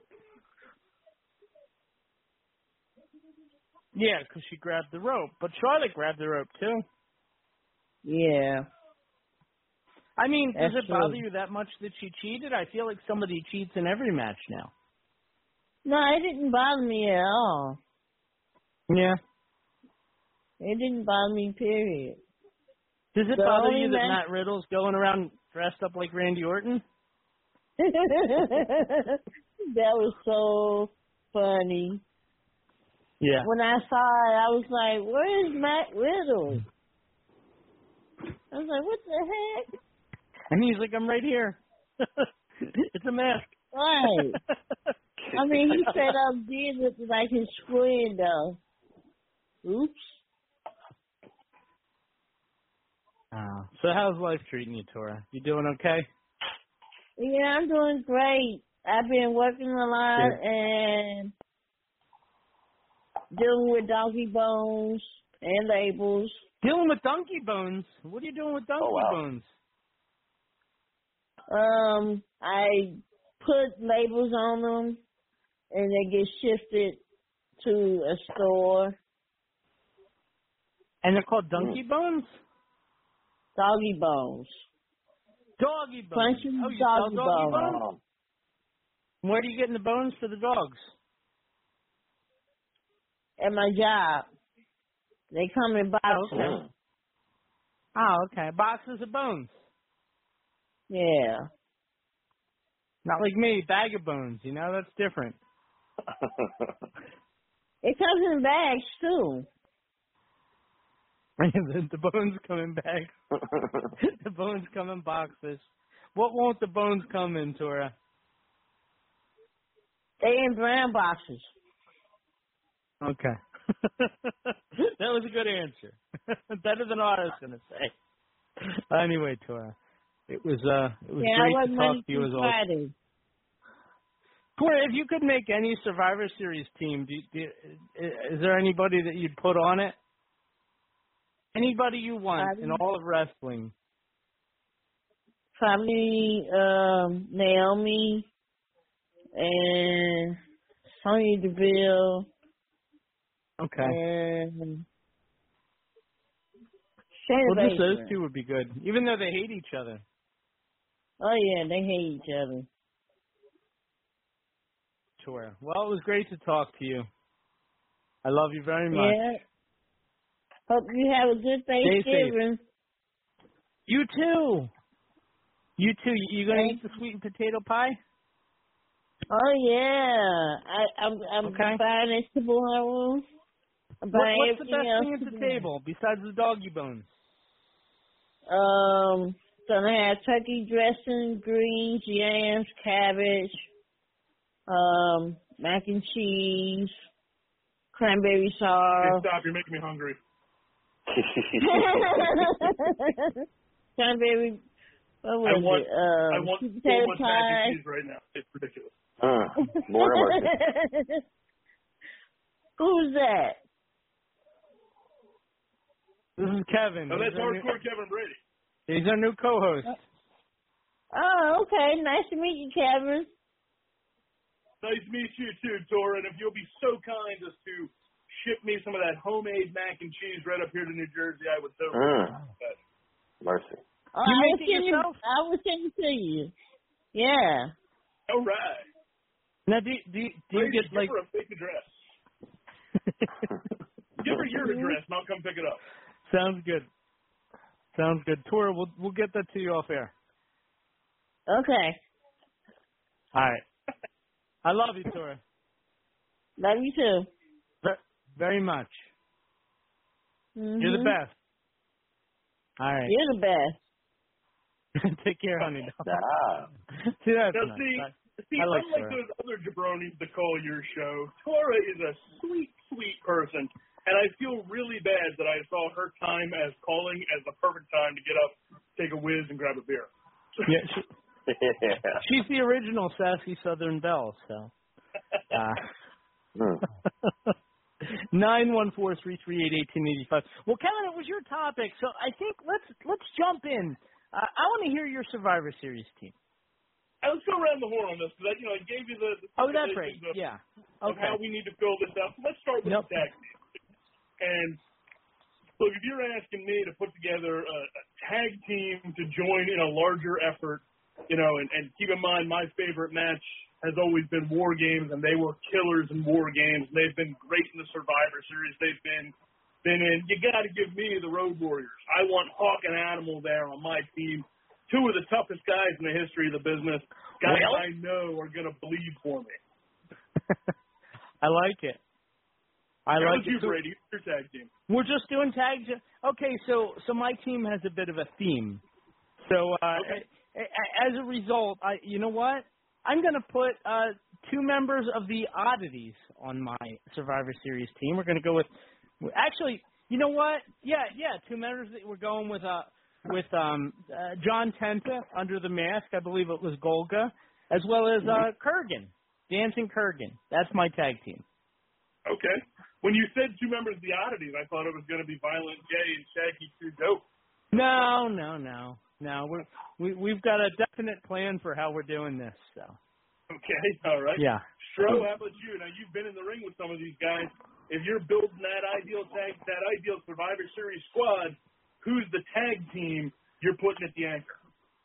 Yeah, because she grabbed the rope. But Charlotte grabbed the rope, too. Yeah. I mean, does That's it bother true. you that much that she cheated? I feel like somebody cheats in every match now. No, it didn't bother me at all. Yeah. It didn't bother me, period. Does it The bother only you that match- Matt Riddle's going around dressed up like Randy Orton? That was so funny. Yeah. When I saw it, I was like, where's Matt Riddle? I was like, what the heck? And he's like, I'm right here. It's a mask. Right. I mean, he set up did look like his friend, though. Oops. So how's life treating you, Tora? You doing okay? Yeah, I'm doing great. I've been working a lot and dealing with donkey bones and labels. Dealing with donkey bones? What are you doing with donkey bones? I put labels on them and they get shifted to a store. And they're called donkey bones? Doggy bones. Doggy bones. Punching Oh, you sell doggy doggy bones. bones? Where are you getting the bones for the dogs? At my job. They come in boxes. Okay. Oh, okay. Boxes of bones. Yeah. Not like me, bag of bones. You know, that's different. It comes in bags, too. The bones come in bags. The bones come in boxes. What won't the bones come in, Tora? They in brown boxes. Okay. That was a good answer. Better than what I was going to say. Anyway, Tora, it was great to talk to you as always. Tora, if you could make any Survivor Series team, is there anybody that you'd put on it? Anybody you want in all of wrestling? Probably Naomi and Sonya Deville. Okay. And well, just those two would be good, even though they hate each other. Oh, yeah, they hate each other. Sure. Well, it was great to talk to you. I love you very much. Yeah. Hope you have a good Thanksgiving. You too. You too. You going to eat the sweet potato pie? Oh, yeah. I'm buying it tomorrow. What's the best thing at the table besides the doggy bones? Gonna have turkey dressing, greens, yams, cabbage, mac and cheese, cranberry sauce. Hey, stop! You're making me hungry. Cranberry. I want sweet so potato much pie. mac and cheese right now. It's ridiculous. Who's that? This is Kevin. Oh, that's hardcore Kevin Brady. He's our new co-host. Oh, okay. Nice to meet you, Kevin. Nice to meet you too, Tora. And if you'll be so kind as to ship me some of that homemade mac and cheese right up here to New Jersey, I would so appreciate. Mercy. Oh, I will send it to you. Yeah. All right. Now, do you get like? Give her a fake address. Give her your address, and I'll come pick it up. Sounds good. Sounds good. Tora, we'll get that to you off air. Okay. All right. I love you, Tora. Love you too. Very much. Mm-hmm. You're the best. All right. You're the best. Take care, honey. See, I like unlike Tora. those other jabronis that call your show, Tora is a sweet, sweet person. And I feel really bad that I saw her time as calling as the perfect time to get up, take a whiz, and grab a beer. Yeah, she's the original sassy Southern Belle, so. 914-338-1885. Well, Kevin, it was your topic, so I think let's jump in. I want to hear your Survivor Series team. Let's go around the horn on this because I gave you the that's right. Yeah. Of how we need to fill this out. Let's start with the tag team. And look, if you're asking me to put together a tag team to join in a larger effort, and keep in mind my favorite match has always been War Games, and they were killers in War Games. They've been great in the Survivor Series. They've been in. You got to give me the Road Warriors. I want Hawk and Animal there on my team. Two of the toughest guys in the history of the business. Guys I know are going to bleed for me. I like it. You, Brady, your tag team. We're just doing tags. Okay, so my team has a bit of a theme. So as a result, you know what? I'm going to put two members of the Oddities on my Survivor Series team. We're going to go with actually, you know what? Yeah, two members. We're going with John Tenta under the mask. I believe it was Golga, as well as Kurgan, Dancing Kurgan. That's my tag team. Okay. When you said two members of the Oddities, I thought it was going to be Violent J and Shaggy 2 Dope. No. We've got a definite plan for how we're doing this. So. Okay. All right. Yeah. Stro, how about you? Now you've been in the ring with some of these guys. If you're building that ideal Survivor Series squad, who's the tag team you're putting at the anchor?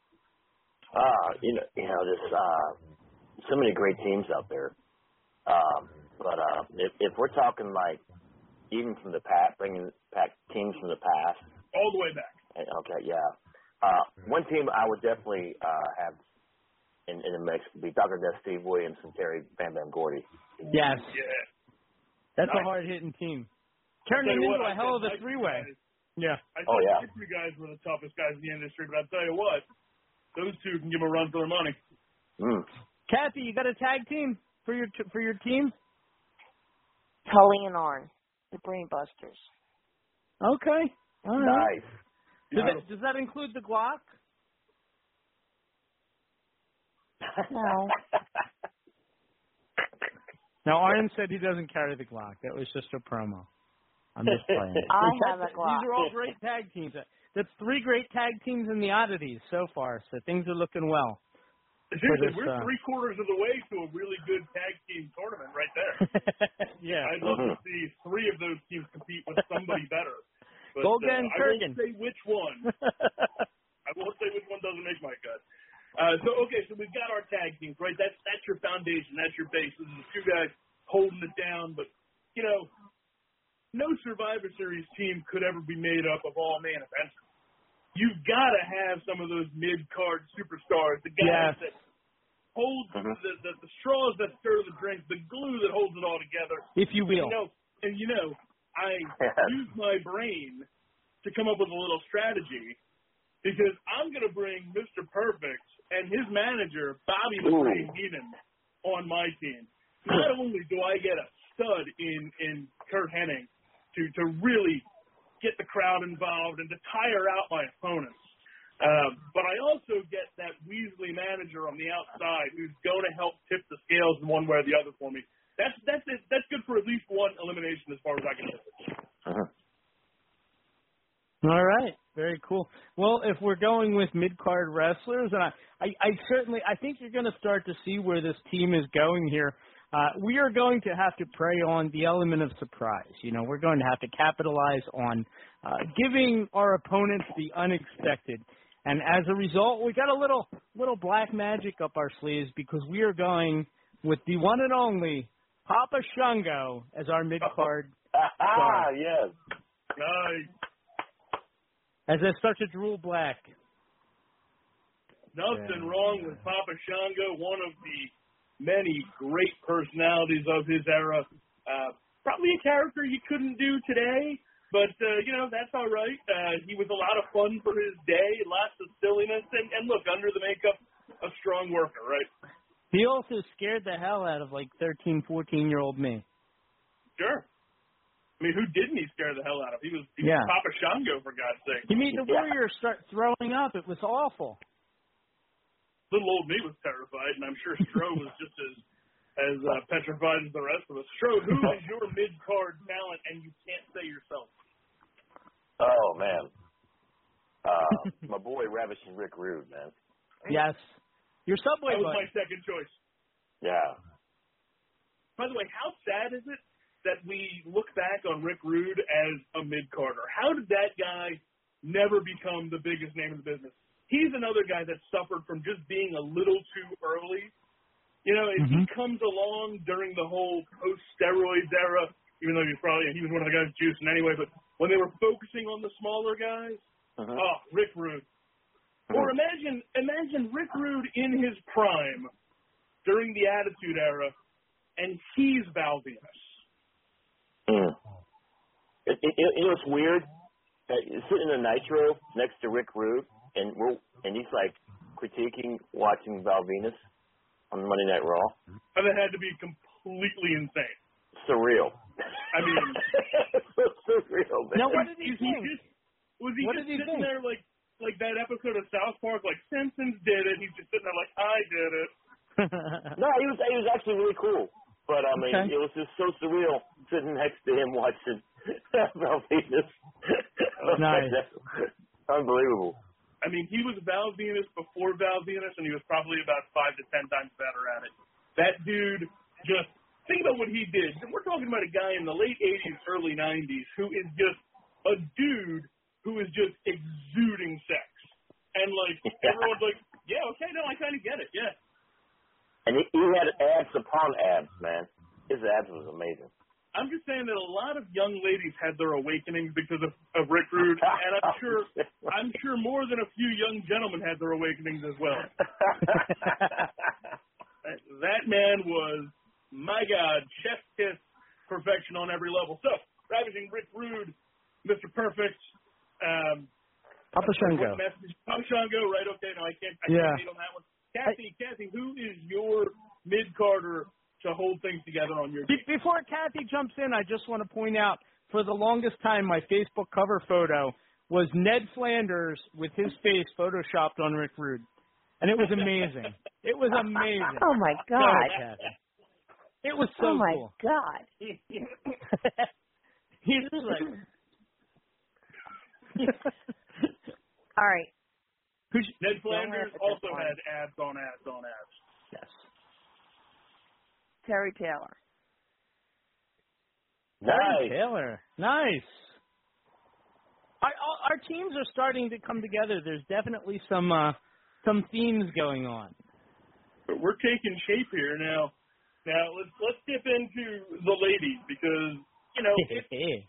There's so many great teams out there. But if we're talking like even from the past, bringing back teams from the past, all the way back. Okay, yeah. One team I would definitely have in the mix would be Dr. Death, Steve Williams, and Terry Bam Bam Gordy. Yes. Yeah. That's a hard-hitting team. Turning into a hell of a three-way. Yeah. I thought you guys were the toughest guys in the industry, but I'll tell you what, those two can give a run for their money. Kathy, you got a tag team for your team? Tully and Arn. the Brainbusters. Okay. All right. Nice. Does that include the Glock? No. Now, Arn said he doesn't carry the Glock. That was just a promo. I'm just playing. I have a Glock. These are all great tag teams. That's 3 great tag teams in the oddities so far, so things are looking well. Seriously, we're 3/4 of the way to a really good tag team tournament right there. Yeah. I'd love to see 3 of those teams compete with somebody better. But, Golga and I Kurgan. won't say which one. I won't say which one doesn't make my cut. So we've got our tag teams, right? That's your foundation. That's your base. This is the 2 guys holding it down. But, you know, no Survivor Series team could ever be made up of all main events. You've got to have some of those mid-card superstars, the guys that hold the straws that stir the drink, the glue that holds it all together. If you will. I use my brain to come up with a little strategy because I'm going to bring Mr. Perfect and his manager, Bobby the Brain Heenan, on my team. Not only do I get a stud in Kurt Hennig to really get the crowd involved and to tire out my opponents, but I also get that Weasley manager on the outside who's going to help tip the scales in one way or the other for me. That's it. That's good for at least one elimination as far as I can get. All right. Very cool. Well, if we're going with mid-card wrestlers, and I think you're going to start to see where this team is going here. We are going to have to prey on the element of surprise. You know, we're going to have to capitalize on giving our opponents the unexpected. And as a result, we got a little black magic up our sleeves because we are going with the one and only Papa Shango as our mid-card star. Yes. Nice. As I start to drool black. Nothing wrong with Papa Shango, one of the many great personalities of his era. Probably a character you couldn't do today, but, that's all right. He was a lot of fun for his day, lots of silliness, and look, under the makeup, a strong worker, right? He also scared the hell out of, 13, 14-year-old me. Sure. I mean, who didn't he scare the hell out of? He was Papa Shango, for God's sake. He made the Warriors start throwing up. It was awful. Little old me was terrified, and I'm sure Stro was just as petrified as the rest of us. Stro, who is your mid-card talent, and you can't say yourself? Oh, man. My boy, Ravishing Rick Rude, man. Yes. Your Subway That was buddy. my second choice. Yeah. By the way, how sad is it that we look back on Rick Rude as a mid-carder? How did that guy never become the biggest name in the business? He's another guy that suffered from just being a little too early. You know, he comes along during the whole post-steroids era, even though he was one of the guys juicing anyway, but when they were focusing on the smaller guys, Rick Rude. Or imagine Rick Rude in his prime during the Attitude Era, and he's Val Venus. It's weird. Sitting in the Nitro next to Rick Rude, and he's critiquing watching Val Venus on Monday Night Raw. And it had to be completely insane. Surreal. I mean, surreal. Man. Now, what did he think? Was he just sitting there like that episode of South Park, like Simpsons did it? He's just sitting there like, I did it. No, he was actually really cool. But, I mean, it was just so surreal sitting next to him watching Val Venus. Nice. Unbelievable. I mean, he was Val Venus before Val Venus, and he was probably about 5 to 10 times better at it. That dude just, think about what he did. We're talking about a guy in the late 80s, early 90s who is just a dude who is just exuding sex. And, everyone's like, yeah, okay, no, I kind of get it, yeah. And he had abs upon abs, man. His abs was amazing. I'm just saying that a lot of young ladies had their awakenings because of Rick Rude, and I'm sure more than a few young gentlemen had their awakenings as well. That man was, my God, chef's kiss perfection on every level. So, Ravishing Rick Rude, Mr. Perfect, Papa Shango. Papa Shango, right? Okay, no, I can't beat on that one. Kathy, who is your mid-carder to hold things together on your team? Before Kathy jumps in, I just want to point out for the longest time, my Facebook cover photo was Ned Flanders with his face photoshopped on Rick Rude. And it was amazing. It was amazing. Oh, my God. It was so cool. Oh, my cool. God. He's just like... All right. Ned Flanders also had abs on abs on abs. Yes. Terry Taylor. Terry Taylor. Nice. Our teams are starting to come together. There's definitely some themes going on. We're taking shape here now. Now let's dip into the ladies because it's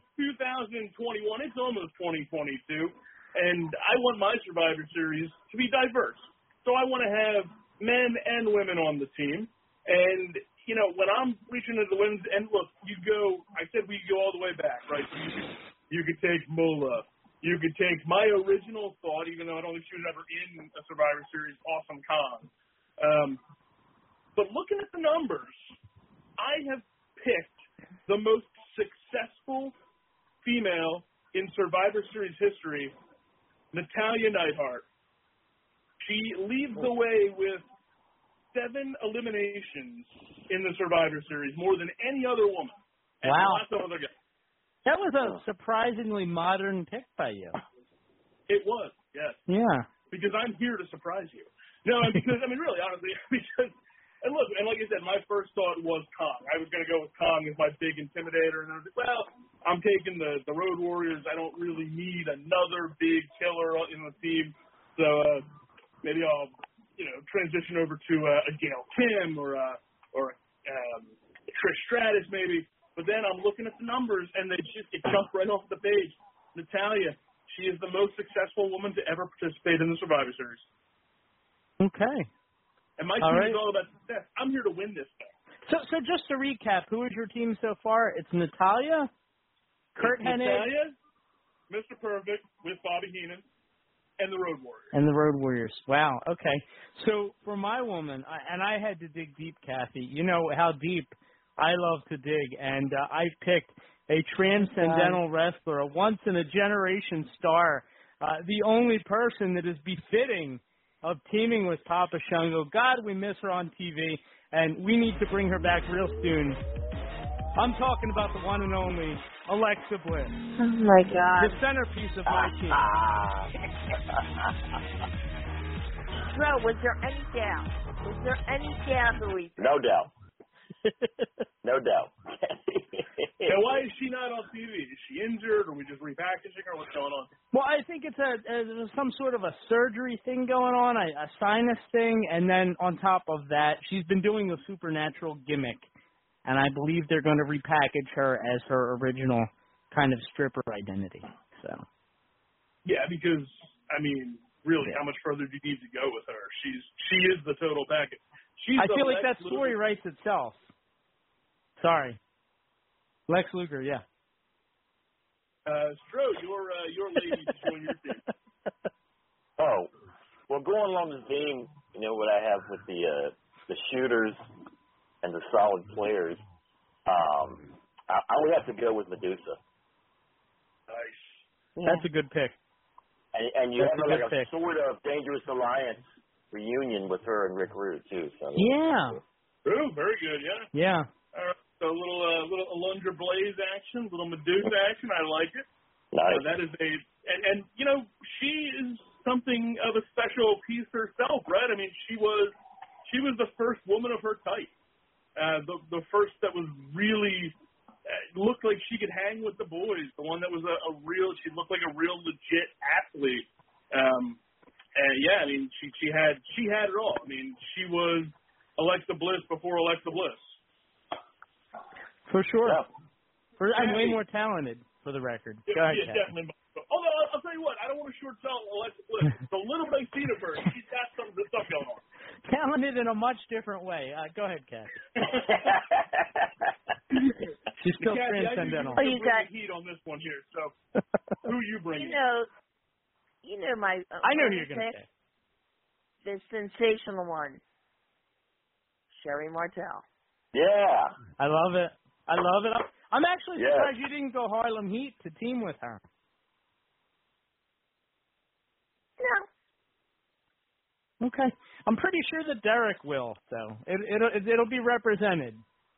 2021. It's almost 2022, and I want my Survivor Series to be diverse. So I want to have men and women on the team. And when I'm reaching into the women's, and look, I said we go all the way back, right? So you could take Moolah. You could take my original thought, even though I don't think she was ever in a Survivor Series, Awesome Kong. But looking at the numbers, I have picked the most successful female in Survivor Series history, Natalya Neidhart. She leads the way with 7 eliminations in the Survivor Series, more than any other woman. And wow. Lots of other guys. That was a surprisingly modern pick by you. It was, yes. Yeah. Because I'm here to surprise you. No, because, really, honestly, because, and look, and like I said, my first thought was Kong. I was going to go with Kong as my big intimidator, and I was like, well, I'm taking the Road Warriors. I don't really need another big killer in the team. So maybe I'll, transition over to a Gail Kim or Trish Stratus maybe. But then I'm looking at the numbers, and it jumped right off the page. Natalya, she is the most successful woman to ever participate in the Survivor Series. Okay. And my team is all about success. I'm here to win this thing. So just to recap, who is your team so far? It's Natalya, Kurt Hennig, Natalya, Mr. Perfect with Bobby Heenan, and the Road Warriors. And the Road Warriors. Wow. Okay. So for my woman, and I had to dig deep, Kathy. You know how deep I love to dig, and I picked a transcendental wrestler, a once-in-a-generation star, the only person that is befitting of teaming with Papa Shango. God, we miss her on TV, and we need to bring her back real soon. I'm talking about the one and only Alexa Bliss. Oh, my God. The centerpiece of my team. So, was there any doubt? Was there any doubt who he picked? No doubt. No doubt. Now, why is she not on TV? Is she injured? Or are we just repackaging her? What's going on? Well, I think it's some sort of a surgery thing going on, a sinus thing, and then on top of that, she's been doing a supernatural gimmick, and I believe they're going to repackage her as her original kind of stripper identity. So. Yeah, because really, how much further do you need to go with her? She is the total package. I feel like that story writes itself. Sorry. Lex Luger, yeah. Stro, your lady to join your team. Oh, well, going along the theme, what I have with the shooters and the solid players, I would have to go with Medusa. Nice. That's a good pick. And you have a sort of Dangerous Alliance reunion with her and Rick Rude too. So yeah. Ooh, very good. Yeah. Yeah. All right. So a little Alundra Blaze action, little Medusa action. I like it. Nice. That is and she is something of a special piece herself, right? She was the first woman of her type. The first that was really looked like she could hang with the boys. The one that was she looked like a real legit athlete. She had it all. She was Alexa Bliss before Alexa Bliss. For sure. Yeah. I'm way more talented, for the record. Go ahead, definitely. Although, I'll tell you what, I don't want to short sell Alexa Bliss. The little bit I've seen of her, she's got some good stuff going on. Talented in a much different way. Go ahead, Kat. She's still transcendental. You got heat on this one here. So, who are you bringing? You know my. I know who you're going to say. The sensational one, Sherry Martel. Yeah, I love it. I love it. I'm actually surprised you didn't go Harlem Heat to team with her. No. Okay. I'm pretty sure that Derek will, so it'll be represented.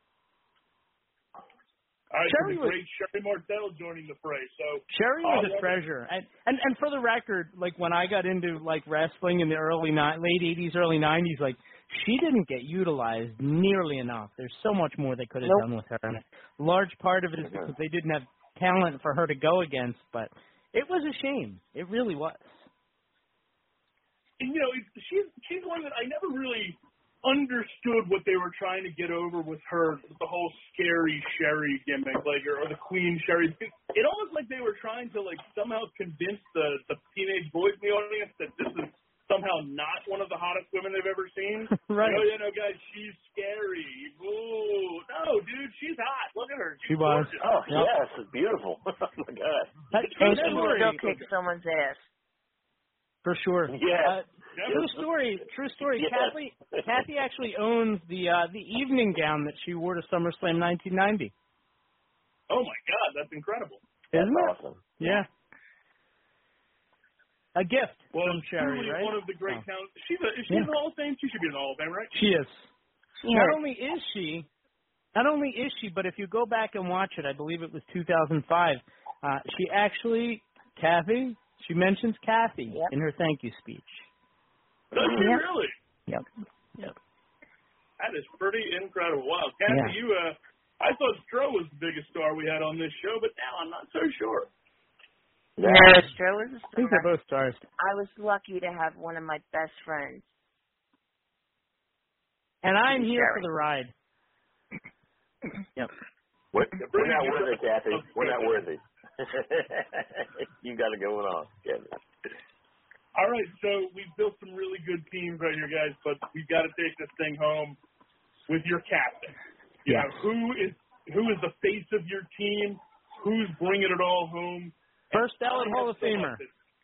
All right, Sherry great Sherry Martel joining the fray. So Sherry was a treasure, and for the record, like when I got into like wrestling in the late '80s, early '90s, like she didn't get utilized nearly enough. There's so much more they could have done with her, and a large part of it is because they didn't have talent for her to go against. But it was a shame. It really was. And, you know, she's one that I never really understood what they were trying to get over with her, the whole scary Sherry gimmick, like, or the Queen Sherry. It almost like they were trying to, like, somehow convince the teenage boys in the audience that this is somehow not one of the hottest women they've ever seen. Right. Oh, you know, guys, she's scary. Ooh. No, dude, she's hot. Look at her. She's she was. gorgeous. Oh, yes, it's beautiful. Oh, my God. And she will still kick someone's ass. For sure. Yeah. True story. Yes. Kathy actually owns the evening gown that she wore to SummerSlam 1990. Oh my God, that's incredible. Isn't it? Awesome. Yeah. A gift from Sherry, truly right? one of the great talents. Is she in the Hall of Fame? She should be in the Hall of Fame, right? She is. Not only is she, but if you go back and watch it, I believe it was 2005. She mentions Kathy in her thank you speech. Does she really? Yep. That is pretty incredible. Wow, Kathy, I thought Stro was the biggest star we had on this show, but now I'm not so sure. Yeah, Stro was a star. I think they're both stars. I was lucky to have one of my best friends. And I'm here for the ride. Yep. We're not worthy, Kathy. We're not worthy. You got it going on, Kathy. All right, so we've built some really good teams right here, guys, but we've got to take this thing home with your captain. You know, who is the face of your team? Who's bringing it all home? First ballot Hall of Famer.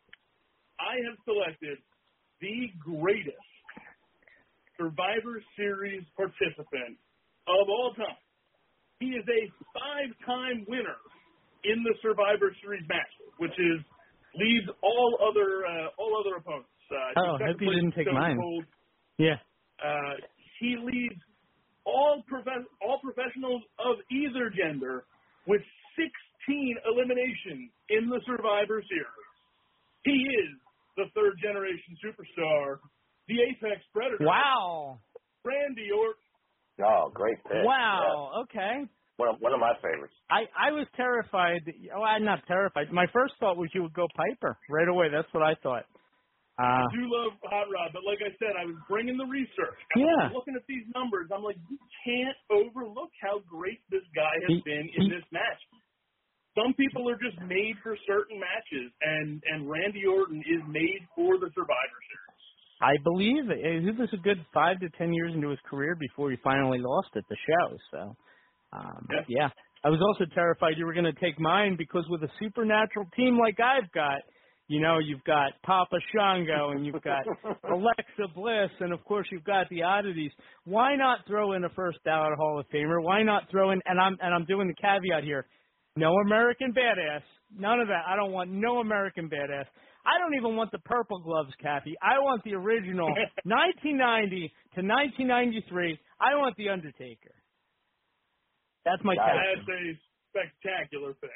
I have selected the greatest Survivor Series participant of all time. He is a 5-time winner in the Survivor Series matches, which leads all other opponents. I hope you didn't take mine. Cold. Yeah. He leads all professionals of either gender with 16 eliminations in the Survivor Series. He is the third-generation superstar, the Apex Predator. Wow. Randy Orton. Oh, great pick. Wow. Yeah. Okay. One of my favorites. I was terrified. I'm not terrified. My first thought was you would go Piper right away. That's what I thought. I do love Hot Rod, but like I said, I was bringing the research. I was looking at these numbers. I'm like, you can't overlook how great this guy has been in this match. Some people are just made for certain matches, and Randy Orton is made for the Survivor Series. I believe it was a good 5 to 10 years into his career before he finally lost at the show. So, yeah. I was also terrified you were going to take mine because with a supernatural team like I've got, you know, you've got Papa Shango and you've got Alexa Bliss and, of course, you've got the oddities. Why not throw in a first ballot Hall of Famer? Why not throw in, and I'm doing the caveat here, no American Badass. None of that. I don't want no American Badass. I don't even want the purple gloves, Kathy. I want the original 1990 to 1993. I want The Undertaker. That's my captain. That's a spectacular pick.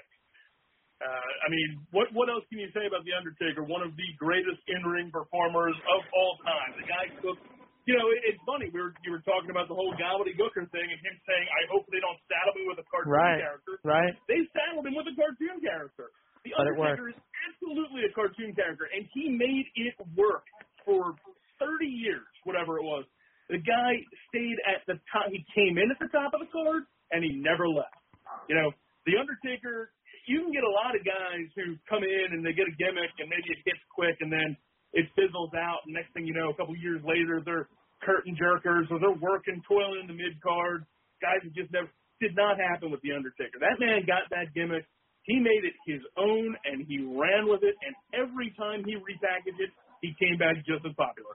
I mean, what else can you say about The Undertaker? One of the greatest in-ring performers of all time. The guy took, you know, it's funny. You were talking about the whole gobbledygooker thing and him saying, I hope they don't saddle me with a cartoon character. Right. They saddled him with a cartoon character. The Undertaker is absolutely a cartoon character, and he made it work for 30 years, whatever it was. The guy stayed at the top. He came in at the top of the card, and he never left. You know, The Undertaker, you can get a lot of guys who come in and they get a gimmick, and maybe it hits quick, and then it fizzles out, and next thing you know, a couple years later, they're curtain jerkers, or they're working, toiling in the mid-card. Guys, it just never did not happen with The Undertaker. That man got that gimmick. He made it his own, and he ran with it, and every time he repackaged it, he came back just as popular.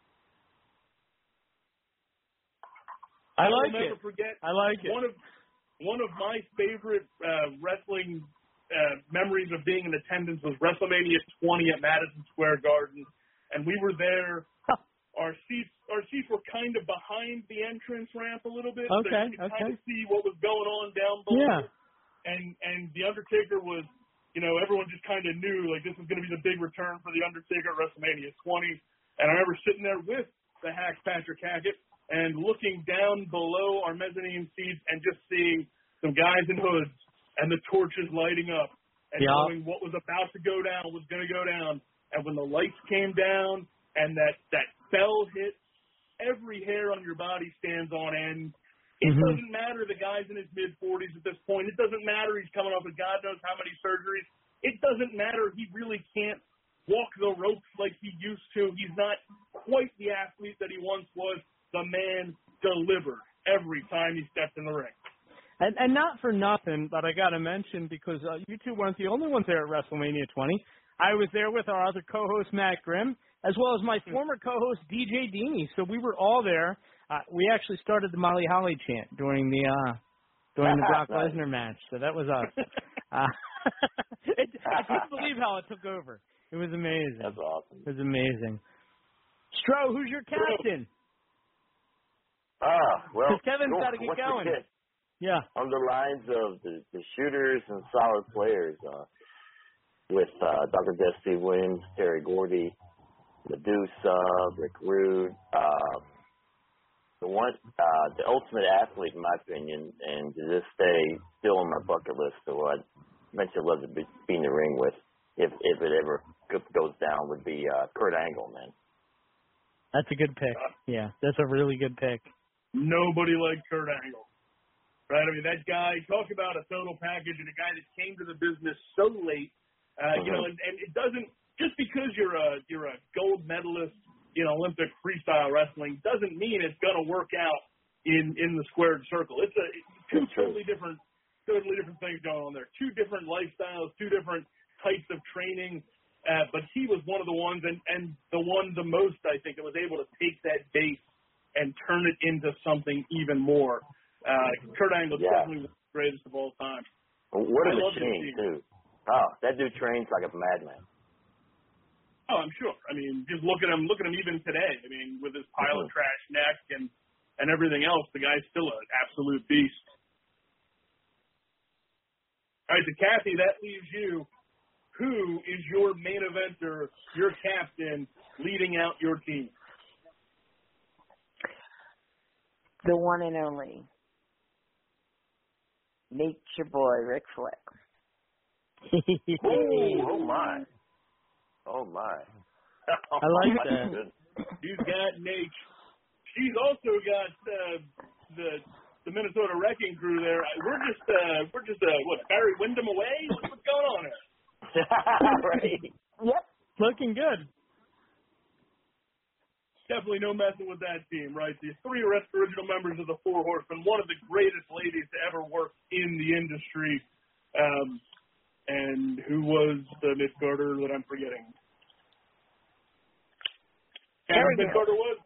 I like will it. Never forget I like it. One one of my favorite wrestling memories of being in attendance was WrestleMania 20 at Madison Square Garden, and we were there. Our seats were kind of behind the entrance ramp a little bit, so you could kind of see what was going on down below. Yeah. And the Undertaker was, everyone just kind of knew like this was going to be the big return for the Undertaker at WrestleMania 20. And I remember sitting there with the Hack Patrick Hackett and looking down below our mezzanine seats and just seeing some guys in hoods and the torches lighting up and knowing what was about to go down was going to go down. And when the lights came down and that bell hit, every hair on your body stands on end. It doesn't matter the guy's in his mid-40s at this point. It doesn't matter he's coming up with God knows how many surgeries. It doesn't matter he really can't walk the ropes like he used to. He's not quite the athlete that he once was. The man delivered every time he stepped in the ring. And not for nothing, but I got to mention, because you two weren't the only ones there at WrestleMania 20. I was there with our other co-host, Matt Grimm, as well as my former co-host, DJ Deeney. So we were all there. We actually started the Molly Holly chant during the Brock Lesnar match. So that was us. I couldn't believe how it took over. It was amazing. That's awesome. It was amazing. Stro, who's your captain? Well, because Kevin's got to get going. Yeah. On the lines of the shooters and solid players, with Dr. Steve Williams, Terry Gordy, Medusa, Rick Rude, the ultimate athlete, in my opinion, and to this day, still on my bucket list, so I'd eventually love to be in the ring with, if it ever goes down, would be Kurt Angle, man. That's a good pick. Yeah, that's a really good pick. Nobody like Kurt Angle, right? I mean, that guy, talk about a total package, and a guy that came to the business so late, and it doesn't, just because you're a gold medalist in Olympic freestyle wrestling doesn't mean it's going to work out in the squared circle. It's two totally different things going on there. Two different lifestyles, two different types of training. But he was one of the ones, and the most, I think, that was able to take that base and turn it into something even more. Kurt Angle is definitely one of the greatest of all time. What a machine, too. Oh, that dude trains like a madman. Oh, I'm sure. I mean, just look at him even today. I mean, with his pile of trash neck and everything else, the guy's still an absolute beast. All right, so Kathy, that leaves you. Who is your main eventer, your captain, leading out your team? The one and only Nature Boy, Ric Flair. Oh my. Oh, my. I like that. He's got Nate. She's also got the Minnesota Wrecking Crew there. We're just Barry Windham away? What's going on here? Right. Yep. Looking good. Definitely no messing with that team, right? The three original members of the Four Horsemen, one of the greatest ladies to ever work in the industry. And who was the Miss Carter that I'm forgetting? Miss Carter was?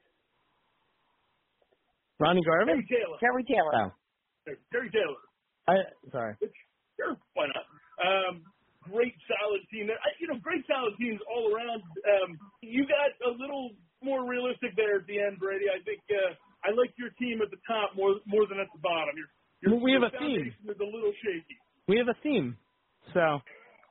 Ronnie Garvin? Terry Taylor. Oh. Terry Taylor. Sorry. Sure, why not? Great solid team. Great solid teams all around. You got a little more realistic there at the end, Brady. I think I like your team at the top more than at the bottom. We have a theme. Is a little shaky. We have a theme. So,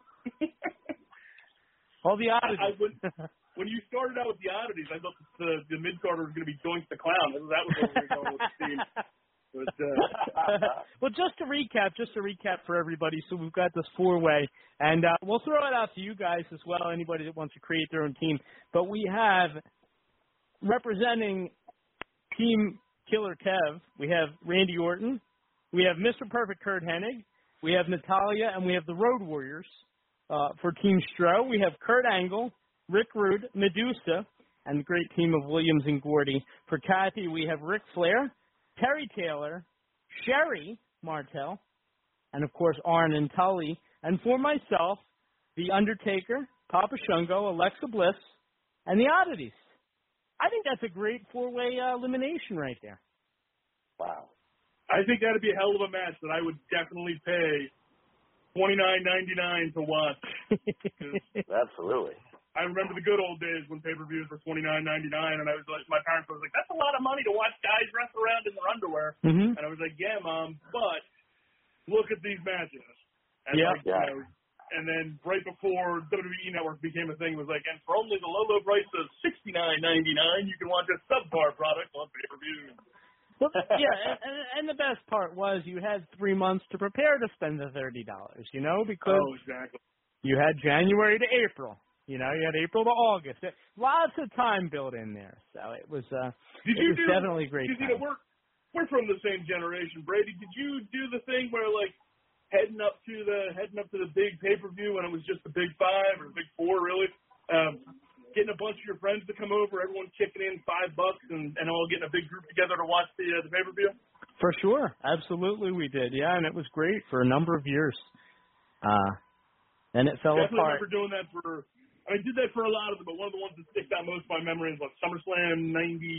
all the oddities. When you started out with the oddities, I thought the mid-carder was going to be Doink the Clown. That was where we were going with the theme. But, well, just to recap for everybody, so we've got this four-way, and we'll throw it out to you guys as well, anybody that wants to create their own team. But we have, representing Team Killer Kev, we have Randy Orton, we have Mr. Perfect Kurt Hennig, we have Natalia, and we have the Road Warriors. For Team Stro, we have Kurt Angle, Rick Rude, Medusa, and the great team of Williams and Gordy. For Kathy, we have Ric Flair, Terry Taylor, Sherry Martel, and, of course, Arn and Tully. And for myself, The Undertaker, Papa Shango, Alexa Bliss, and the Oddities. I think that's a great four-way elimination right there. Wow. I think that'd be a hell of a match that I would definitely pay $29.99 to watch. Absolutely. I remember the good old days when pay-per-views were $29.99, and I was like, my parents were like, "That's a lot of money to watch guys wrestle around in their underwear." Mm-hmm. And I was like, "Yeah, Mom, but look at these matches." And yeah. Like, you know, and then right before WWE Network became a thing, it was like, and for only the low price of $69.99, you can watch a subpar product on pay-per-view. Well, yeah, and the best part was you had 3 months to prepare to spend the $30, you know, because exactly. You had January to April. You know, you had April to August. Lots of time built in there. So it was definitely great time. You know, we're from the same generation, Brady. Did you do the thing where like heading up to the big pay-per-view when it was just the Big Five or the Big Four, really? Getting a bunch of your friends to come over, everyone kicking in $5 and all getting a big group together to watch the pay-per-view? For sure. Absolutely we did. Yeah, and it was great for a number of years. And it fell apart. I remember doing that I did that for a lot of them, but one of the ones that sticks out most in my memory is SummerSlam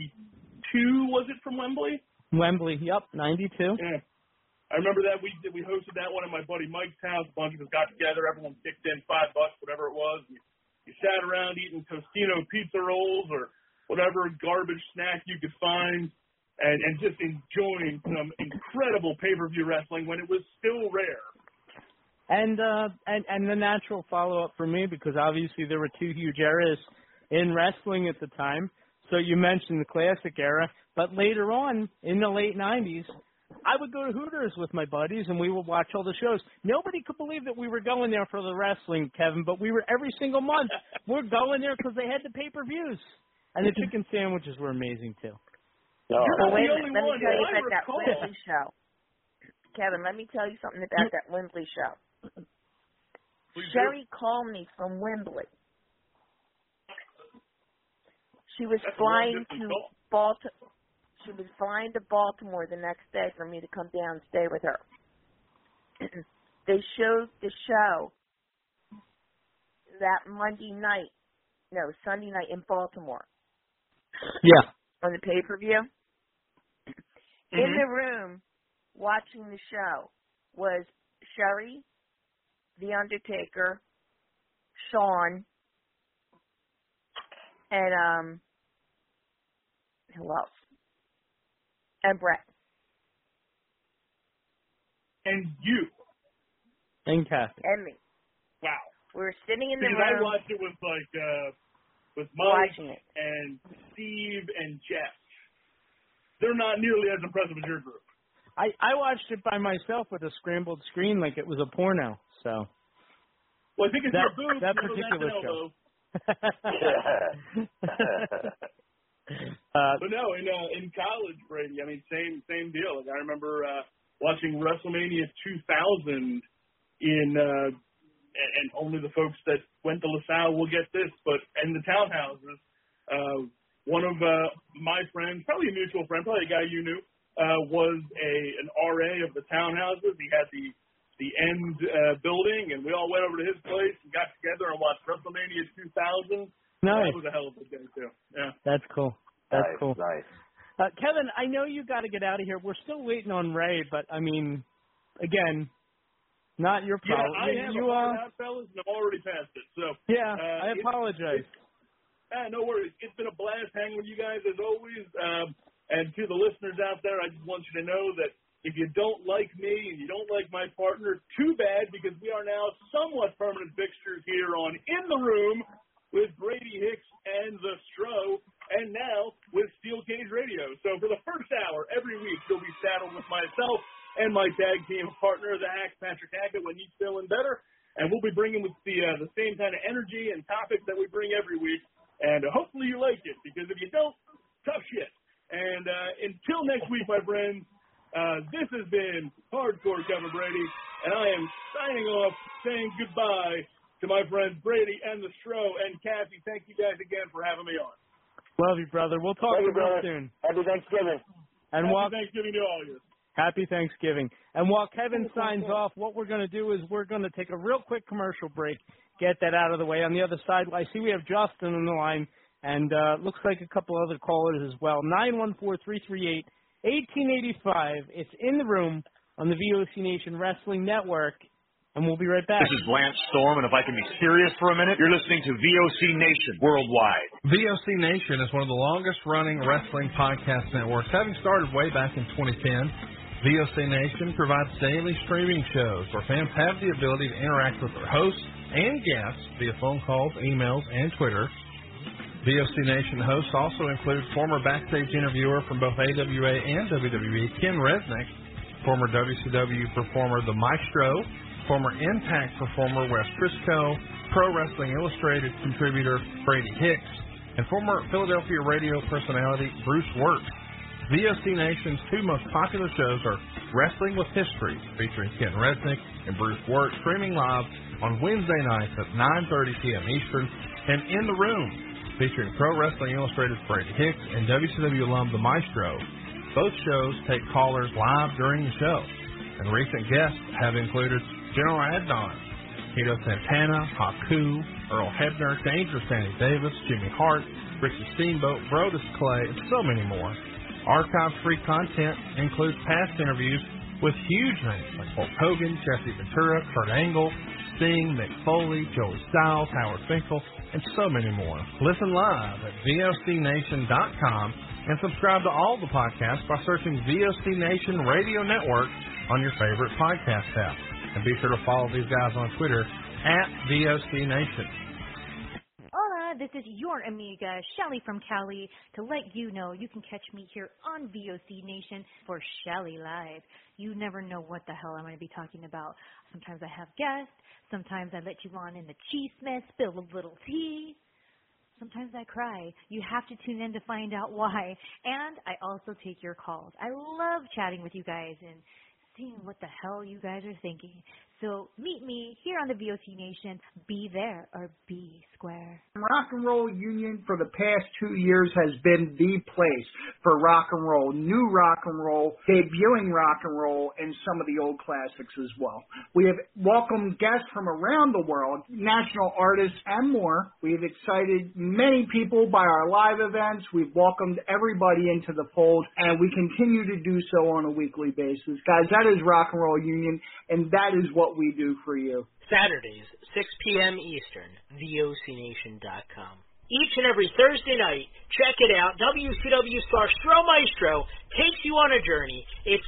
92, was it, from Wembley? Wembley, yep, 92. Yeah. I remember that we hosted that one at my buddy Mike's house. A bunch of us got together. Everyone kicked in $5, whatever it was. You sat around eating Tostino pizza rolls or whatever garbage snack you could find, and just enjoying some incredible pay-per-view wrestling when it was still rare. And the natural follow-up for me, because obviously there were two huge eras in wrestling at the time. So you mentioned the classic era, but later on in the late 90s, I would go to Hooters with my buddies, and we would watch all the shows. Nobody could believe that we were going there for the wrestling, Kevin, but we were every single month. We're going there because they had the pay-per-views. And the chicken sandwiches were amazing, too. Well, wait a minute. Let me tell you about that Wembley show. Kevin, let me tell you something about that Wembley show. Sherry called me from Wembley. She was flying to Baltimore. She was flying to Baltimore the next day for me to come down and stay with her. They showed the show that Sunday night in Baltimore. Yeah. On the pay-per-view. Mm-hmm. In the room watching the show was Sherry, The Undertaker, Shawn, and who else? And Brett. And you. And Kathy. And me. Wow. We were sitting in the room. I watched it with with Mike and Steve and Jeff. They're not nearly as impressive as your group. I watched it by myself with a scrambled screen like it was a porno. So. Well, I think it's your booth. That particular show. But no, in college, Brady, I mean, same deal. Like, I remember watching WrestleMania 2000 and only the folks that went to LaSalle will get this, but in the townhouses, one of my friends, probably a mutual friend, probably a guy you knew, was an RA of the townhouses. He had the end building, and we all went over to his place and got together and watched WrestleMania 2000. Nice. That was a hell of a day, too. Yeah. That's cool. That's nice, cool. Nice. Kevin, I know you got to get out of here. We're still waiting on Ray, but, I mean, again, not your problem. Yeah, I have a fellas, and I've already passed it. So yeah, I apologize. No worries. It's been a blast hanging with you guys, as always. And to the listeners out there, I just want you to know that if you don't like me and you don't like my partner, too bad, because we are now somewhat permanent fixtures here on In the Room with Brady Hicks and the Stro, and now with Steel Cage Radio. So for the first hour every week, you'll be saddled with myself and my tag team partner, the Hack, Patrick Hackett, when he's feeling better. And we'll be bringing with the same kind of energy and topics that we bring every week. And hopefully you like it, because if you don't, tough shit. And until next week, my friends, this has been Hardcore Kevin Brady, and I am signing off, saying goodbye to my friends Brady and the Stro and Kathy. Thank you guys again for having me on. Love you, brother. We'll talk to you real soon. Happy Thanksgiving. And Happy Thanksgiving to all of you. Happy Thanksgiving. And while Kevin signs off, what we're going to do is we're going to take a real quick commercial break, get that out of the way. On the other side, I see we have Justin on the line, and looks like a couple other callers as well. 914-338-8830 1885. It's in the room on the VOC Nation Wrestling Network, and we'll be right back. This is Lance Storm, and if I can be serious for a minute, you're listening to VOC Nation worldwide. VOC Nation is one of the longest-running wrestling podcast networks, having started way back in 2010. VOC Nation provides daily streaming shows where fans have the ability to interact with their hosts and guests via phone calls, emails, and Twitter. VOC Nation hosts also include former backstage interviewer from both AWA and WWE, Ken Resnick, former WCW performer The Maestro, former Impact performer Wes Briscoe, Pro Wrestling Illustrated contributor Brady Hicks, and former Philadelphia radio personality Bruce Wirt. VOC Nation's two most popular shows are Wrestling with History, featuring Ken Resnick and Bruce Wirt, streaming live on Wednesday nights at 9:30 p.m. Eastern, and In the Room, featuring Pro Wrestling Illustrated's Brady Hicks and WCW alum The Maestro. Both shows take callers live during the show, and recent guests have included General Adnan, Tito Santana, Haku, Earl Hebner, Dangerous Danny Davis, Jimmy Hart, Ricky Steamboat, Brodus Clay, and so many more. Archive-free content includes past interviews with huge names like Hulk Hogan, Jesse Ventura, Kurt Angle, Sting, Mick Foley, Joey Styles, Howard Finkel, and so many more. Listen live at VOCNation.com and subscribe to all the podcasts by searching VOC Nation Radio Network on your favorite podcast app. And be sure to follow these guys on Twitter at VOC Nation. Hola, this is your amiga, Shelly from Cali, to let you know you can catch me here on VOC Nation for Shelly Live. You never know what the hell I'm going to be talking about. Sometimes I have guests. Sometimes I let you on in the cheese-mess, spill a little tea. Sometimes I cry. You have to tune in to find out why. And I also take your calls. I love chatting with you guys and seeing what the hell you guys are thinking. So meet me here on the VOC Nation. Be there or be square. Rock and Roll Union for the past 2 years has been the place for rock and roll, new rock and roll, debuting rock and roll, and some of the old classics as well. We have welcomed guests from around the world, national artists, and more. We have excited many people by our live events. We've welcomed everybody into the fold, and we continue to do so on a weekly basis. Guys, that is Rock and Roll Union, and that is what we do for you. Saturdays, 6 p.m. Eastern, VOCNation.com. Each and every Thursday night, check it out, WCW star Stro Maestro takes you on a journey. It's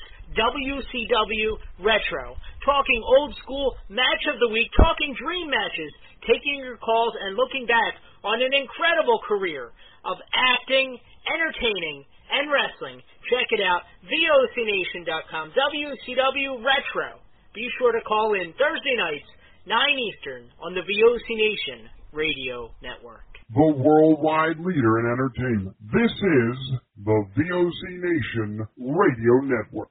WCW Retro, talking old school match of the week, talking dream matches, taking your calls and looking back on an incredible career of acting, entertaining, and wrestling. Check it out, VOCNation.com, WCW Retro. Be sure to call in Thursday nights, 9 Eastern, on the VOC Nation Radio Network. The worldwide leader in entertainment. This is the VOC Nation Radio Network.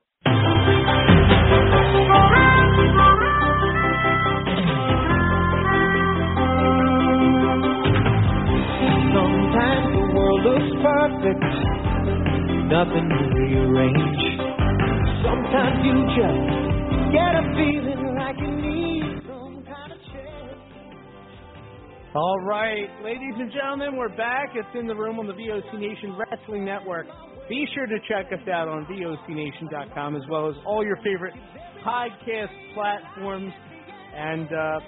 Sometimes the world looks perfect, nothing to rearrange. Sometimes you just get a feeling like you need some kind of change. All right, ladies and gentlemen, we're back. It's In the Room on the VOC Nation Wrestling Network. Be sure to check us out on VOCNation.com as well as all your favorite podcast platforms. And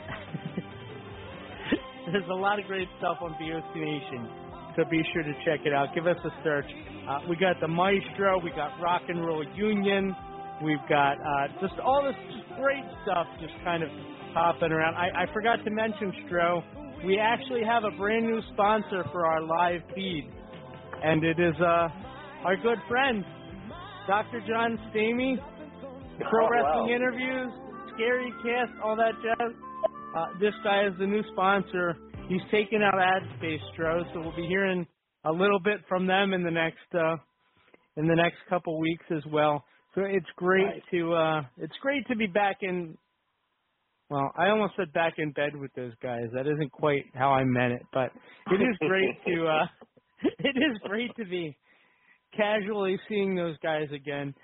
there's a lot of great stuff on VOC Nation, so be sure to check it out. Give us a search. We got the Maestro. We got Rock and Roll Union. We've got just all this great stuff just kind of popping around. I forgot to mention, Stro, we actually have a brand new sponsor for our live feed, and it is our good friend, Dr. John Stamey, Pro Wrestling Interviews, Scary Cast, all that jazz. This guy is the new sponsor. He's taking out ad space, Stro, so we'll be hearing a little bit from them in the next couple weeks as well. So it's great to be back in. Well, I almost said back in bed with those guys. That isn't quite how I meant it, but it is great it is great to be casually seeing those guys again.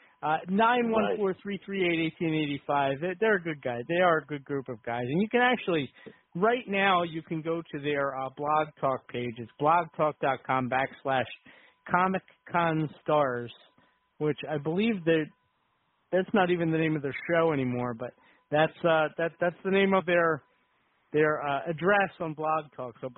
914-338-1885. They're a good guy. They are a good group of guys, and you can actually right now you can go to their Blog Talk page. It's blogtalk.com/ComicConStars. which I believe that's not even the name of their show anymore, but that's the name of their address on Blog Talk. So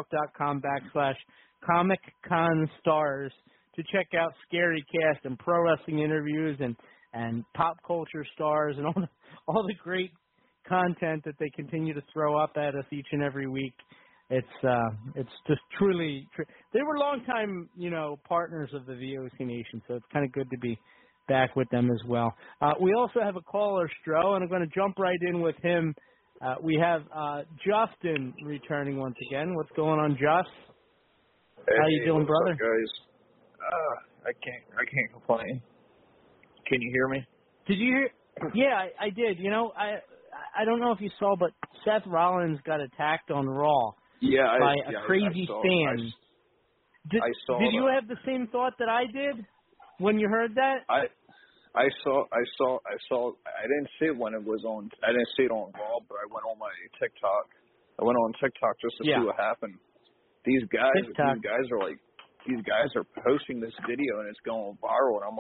blogtalk.com/ComicConStars to check out Scary Cast and pro wrestling interviews and pop culture stars and all the great content that they continue to throw up at us each and every week. It's just truly they were longtime, partners of the VOC Nation, so it's kind of good to be back with them as well. We also have a caller, Stro, and I'm going to jump right in with him. We have Justin returning once again. What's going on, Just? Hey, how you doing, brother? Up, guys? I can't complain. Can you hear me? Did you hear? Yeah, I did. I don't know if you saw, but Seth Rollins got attacked on Raw by a crazy fan. Did you have the same thought that I did when you heard that? I saw. I didn't see it when it was on. I didn't see it on Raw, but I went on my TikTok. I went on TikTok just to see what happened. These guys are posting this video and it's going viral, and I'm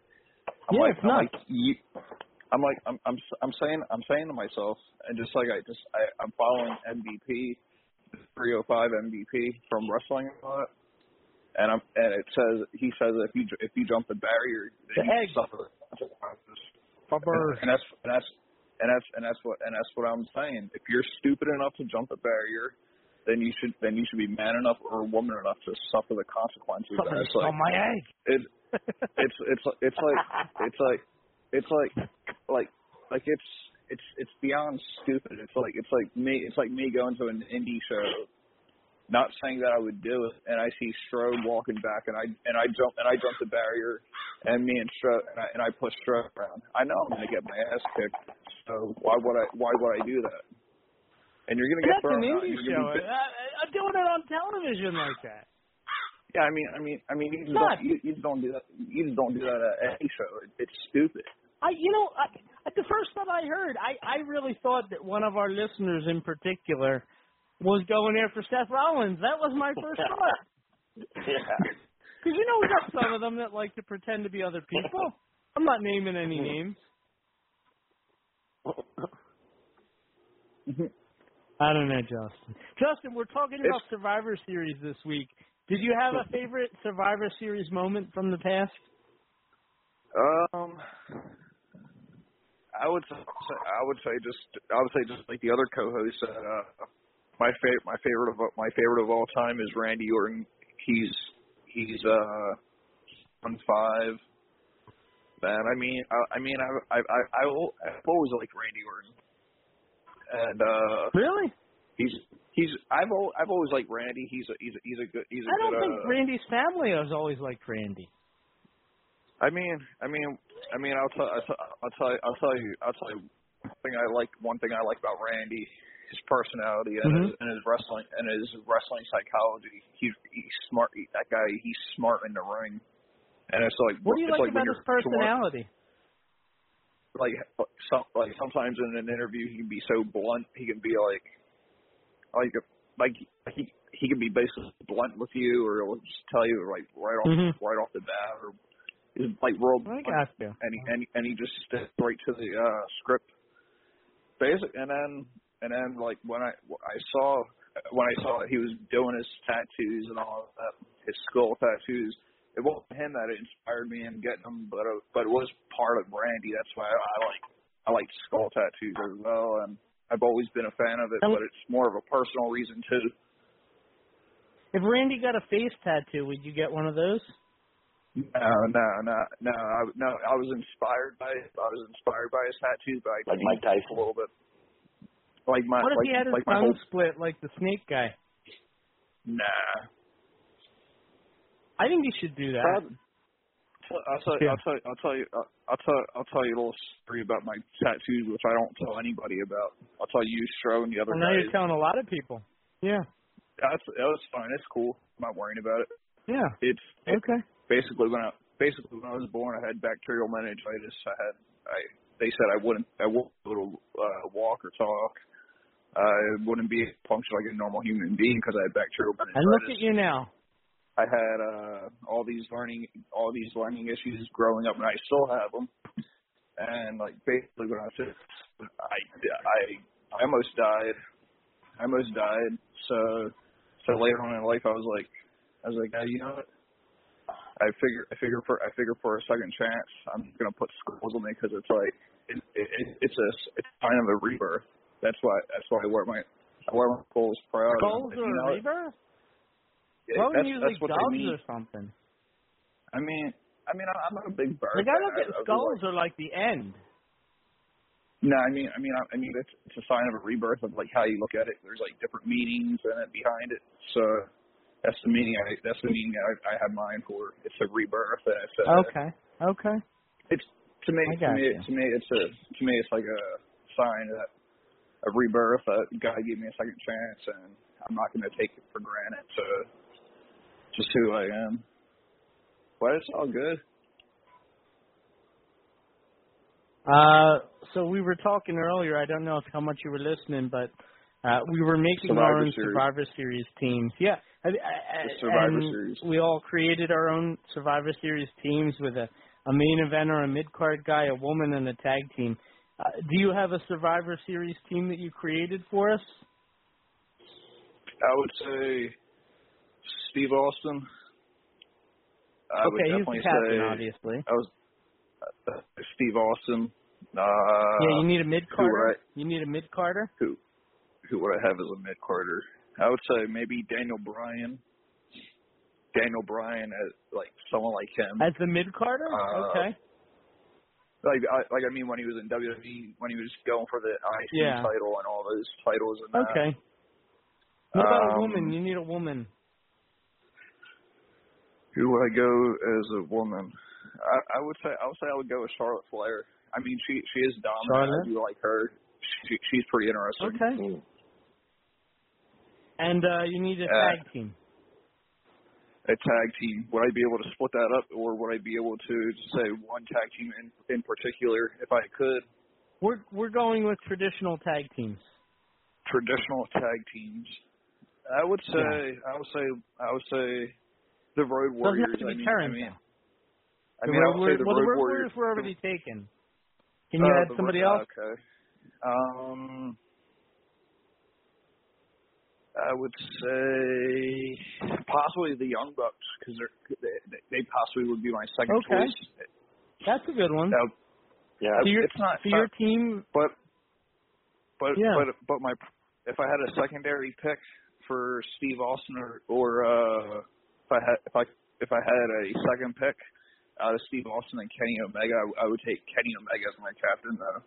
saying to myself, and just like I'm following MVP, 305 MVP from wrestling a lot, and he says if you jump the barrier, then you suffer consequences. And that's what I'm saying. If you're stupid enough to jump the barrier, then you should be man enough or woman enough to suffer the consequences. Somebody stole my egg. It's beyond stupid. It's like me going to an indie show, not saying that I would do it, and I see Strode walking back, and I jump the barrier, and me and Strode and I push Strode around. I know I'm gonna get my ass kicked, so why would I do that? And you're gonna get burned. That's an indie show. I'm doing it on television like that. Yeah, I mean, you just don't do that. You just don't do that at any show. It's stupid. The first time I heard, I really thought that one of our listeners in particular was going after Seth Rollins. That was my first thought. Yeah. Because we got some of them that like to pretend to be other people. I'm not naming any names. I don't know, Justin. Justin, we're talking about Survivor Series this week. Did you have a favorite Survivor Series moment from the past? I would say just like the other co-host said. My favorite of all time is Randy Orton. He's 1-5. Man, I've always liked Randy Orton. And really, I've always liked Randy. He's a good. I don't think Randy's family has always liked Randy. I'll tell you one thing I like about Randy, his personality and his wrestling psychology. He's smart. That guy, he's smart in the ring. And it's like, what do you like about his personality? Sometimes in an interview he can be so blunt. He can be he can be basically blunt with you, or he'll just tell you right off the bat, or he's real blunt, and he just sticks right to the script. Basic, and then when I saw that he was doing his tattoos and all of that, his skull tattoos. It wasn't him that inspired me in getting them, but it was part of Randy. That's why I like skull tattoos as well, and I've always been a fan of it. But it's more of a personal reason too. If Randy got a face tattoo, would you get one of those? No. I was inspired by it. I was inspired by his tattoo, but I Mike Tyson a little bit. What if he had his tongue split like the Snake guy? Nah. I think you should do that. I'll tell you a little story about my tattoos, which I don't tell anybody about. I'll tell you, Stro, and the other guys. Now you're telling a lot of people. Yeah. That was fine. It's cool. I'm not worrying about it. Yeah. Okay. Basically, when I was born, I had bacterial meningitis. They said I wouldn't be able to walk or talk. I wouldn't be functioning like a normal human being because I had bacterial meningitis. And look at you now. I had all these learning issues growing up, and I still have them. And like basically, when I was I almost died. So later on in life, I was like, hey, you know what? I figure for a second chance, I'm gonna put skulls on me because it's like it's a sign of a rebirth. That's why I wear my skulls proud. Skulls or a rebirth? Yeah, well, usually that's what dogs they mean. or something. I mean, I'm not a big bird. Like I look at skulls are like the end. No, I mean, it's a sign of a rebirth of like how you look at it. There's like different meanings in it behind it. So that's the meaning. I have mine for. It's a rebirth. Okay. It's to me it's like a sign that a rebirth. That God gave me a second chance, and I'm not going to take it for granted. So just who I am. But it's all good. So we were talking earlier. I don't know how much you were listening, but we were making our own Survivor Series teams. Yeah, Survivor Series. We all created our own Survivor Series teams with a main eventer, a mid-card guy, a woman, and a tag team. Do you have a Survivor Series team that you created for us? I would say Steve Austin. Okay, he's the captain, obviously. I was Steve Austin. Yeah, you need a mid-carder? You need a mid-carder? Who would I have as a mid-carder? I would say maybe Daniel Bryan. Daniel Bryan as like someone like him. As the mid-carder? Okay. I mean, when he was in WWE, when he was going for the IC title and all those titles and that. Okay. What about a woman? You need a woman. Who would I go as a woman? I would say I would go with Charlotte Flair. I mean, she is dominant. Charlotte? I do like her. She's pretty interesting. Okay. And you need a tag team. A tag team. Would I be able to split that up, or would I be able to say one tag team in particular if I could? We're going with traditional tag teams. Traditional tag teams. I would say the Road Warriors. Doesn't have to be I would say the Road Warriors were already taken. Can you add somebody else? Okay. I would say possibly the Young Bucks because they possibly would be my second choice. That's a good one. It's not your team. But my if I had a secondary pick for Steve Austin or if I had a second pick out of Steve Austin and Kenny Omega, I would take Kenny Omega as my captain though.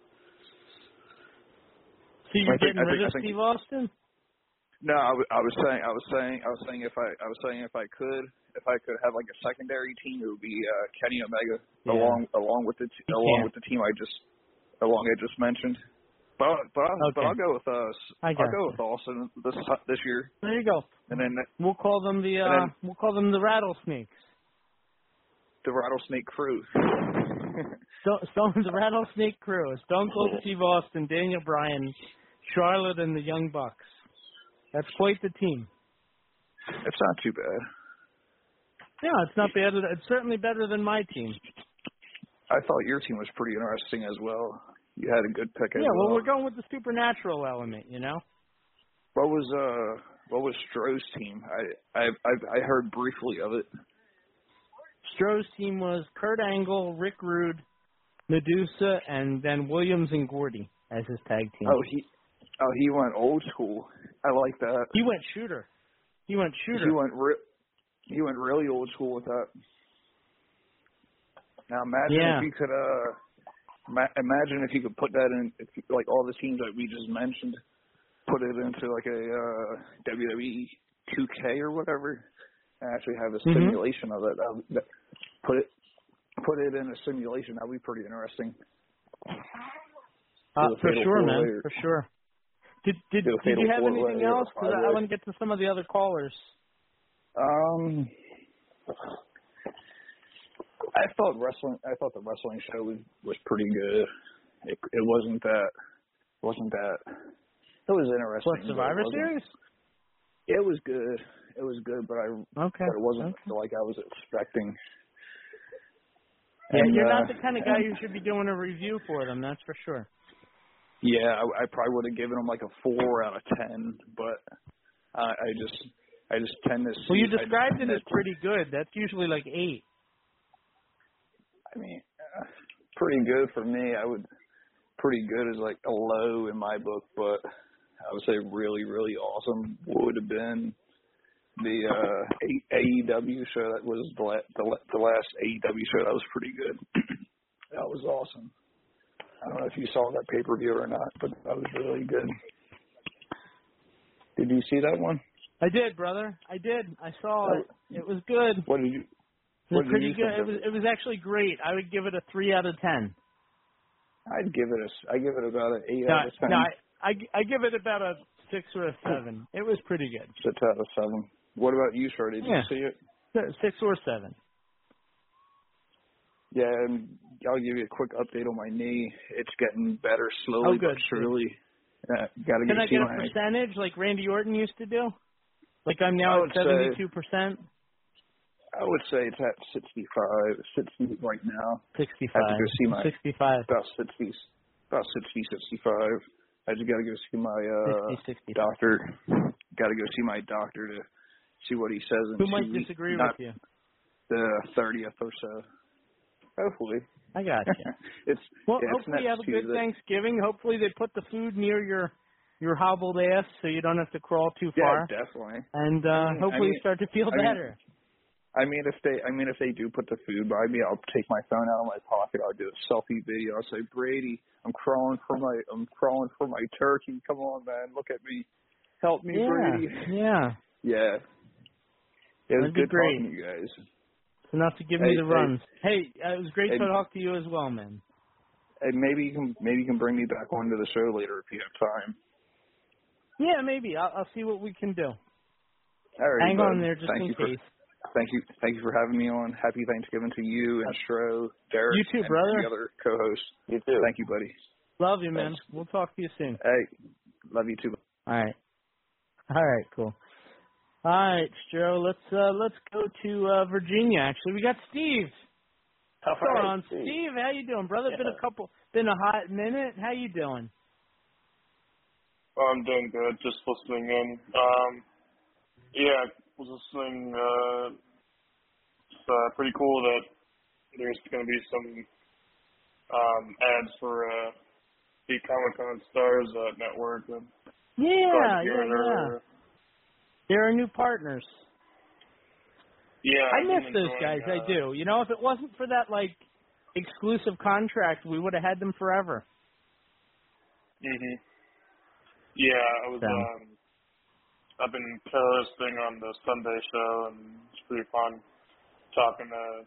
So you're getting rid of Steve Austin? No, I was saying if I could have like a secondary team, it would be Kenny Omega along with the team I just mentioned. But I'll go with I'll go with Austin this year. There you go. And then we'll call them the Rattlesnakes. The Rattlesnake Crew. The Rattlesnake Crew. Stone Cold Steve Austin, Daniel Bryan, Charlotte, and the Young Bucks. That's quite the team. It's not too bad. Yeah, it's not bad. It's certainly better than my team. I thought your team was pretty interesting as well. You had a good pick as well. Yeah, well, we're going with the supernatural element, you know. What was Stroh's team? I heard briefly of it. Stroh's team was Kurt Angle, Rick Rude, Medusa, and then Williams and Gordy as his tag team. He went old school. I like that. He went shooter. He went really old school with that. Now imagine if you could imagine if you could put that in, like all the teams that we just mentioned, put it into like a WWE 2K or whatever, and actually have a simulation of it. Put it in a simulation. That'd be pretty interesting. For sure, man. For sure. Did you have anything else? Because I want to get to some of the other callers. I thought the wrestling show was pretty good. It wasn't that. It was interesting. What, Survivor Series? It was good. It was good, but it wasn't like I was expecting. Yeah, and, you're not the kind of guy who should be doing a review for them. That's for sure. Yeah, I probably would have given them like a 4 out of 10, but I just tend to see. Well, you described it as pretty good. That's usually like 8. I mean, pretty good for me. Pretty good is like a low in my book, but I would say really, really awesome would have been the AEW show. That was the last AEW show. That was pretty good. That was awesome. I don't know if you saw that pay-per-view or not, but that was really good. Did you see that one? I did, brother. I did. I saw it. It was good. What did you? It was pretty good. It was actually great. I would give it a 3 out of 10. I give it about an 8 out of 10. No, I give it about a 6 or a 7. It was pretty good. 6 out of 7. What about you, Shar? Did you see it? 6 or 7. Yeah, and I'll give you a quick update on my knee. It's getting better slowly but surely. Got to Can I get a percentage like Randy Orton used to do? Like I'm now at 72%? I would say it's at 60 right now. 65. I have to go see my 65. About 65. I just got to go see my 60. doctor. Got to go see my doctor to see what he says. Who might disagree with you? The 30th or so. Hopefully. I got you. Hopefully you have a good Thanksgiving. Hopefully they put the food near your hobbled ass so you don't have to crawl too far. Yeah, definitely. And hopefully you start to feel better. If they do put the food by me, I'll take my phone out of my pocket. I'll do a selfie video. I'll say, Brady, I'm crawling for my turkey. Come on, man, look at me, help me, Brady. Yeah. Yeah. It was good talking to you guys. Enough to give me the runs. Hey, it was great to talk to you as well, man. Hey, maybe you can bring me back onto the show later if you have time. Yeah, maybe. I'll see what we can do. All right, hang on there just in case. Thank you for having me on. Happy Thanksgiving to you and Shro, Derek, you too, brother. And the other co-hosts. You too. Thank you, buddy. Love you, man. Thanks. We'll talk to you soon. Hey, love you too. All right, cool. All right, Stro, let's go to Virginia. Actually, we got Steve. What's going on, Steve? How you doing, brother? Yeah. Been a hot minute. How you doing? I'm doing good. Just listening in. Was listening. It's pretty cool that there's going to be some ads for the Comic-Con Stars network. Yeah. They're our new partners. Yeah. I miss those guys. I do. You know, if it wasn't for that, like, exclusive contract, we would have had them forever. Mhm. Yeah, I was. I've been co-hosting on the Sunday show, and it's pretty fun talking to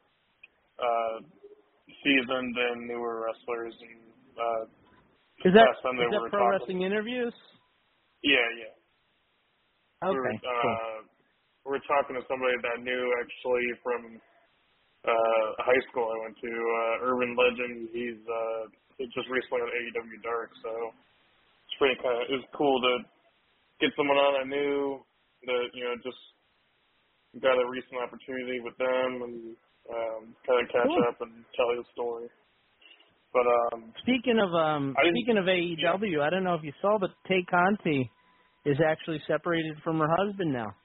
seasoned and newer wrestlers. And is that Sunday pro wrestling interviews? Yeah. Okay. We were talking to somebody that I knew actually from high school I went to, Urban Legend. He's just recently on AEW Dark, so it's pretty it was cool to get someone on I knew that, just got a recent opportunity with them and kind of catch up and tell his story. But speaking of AEW, I don't know if you saw, but Tay Conti is actually separated from her husband now.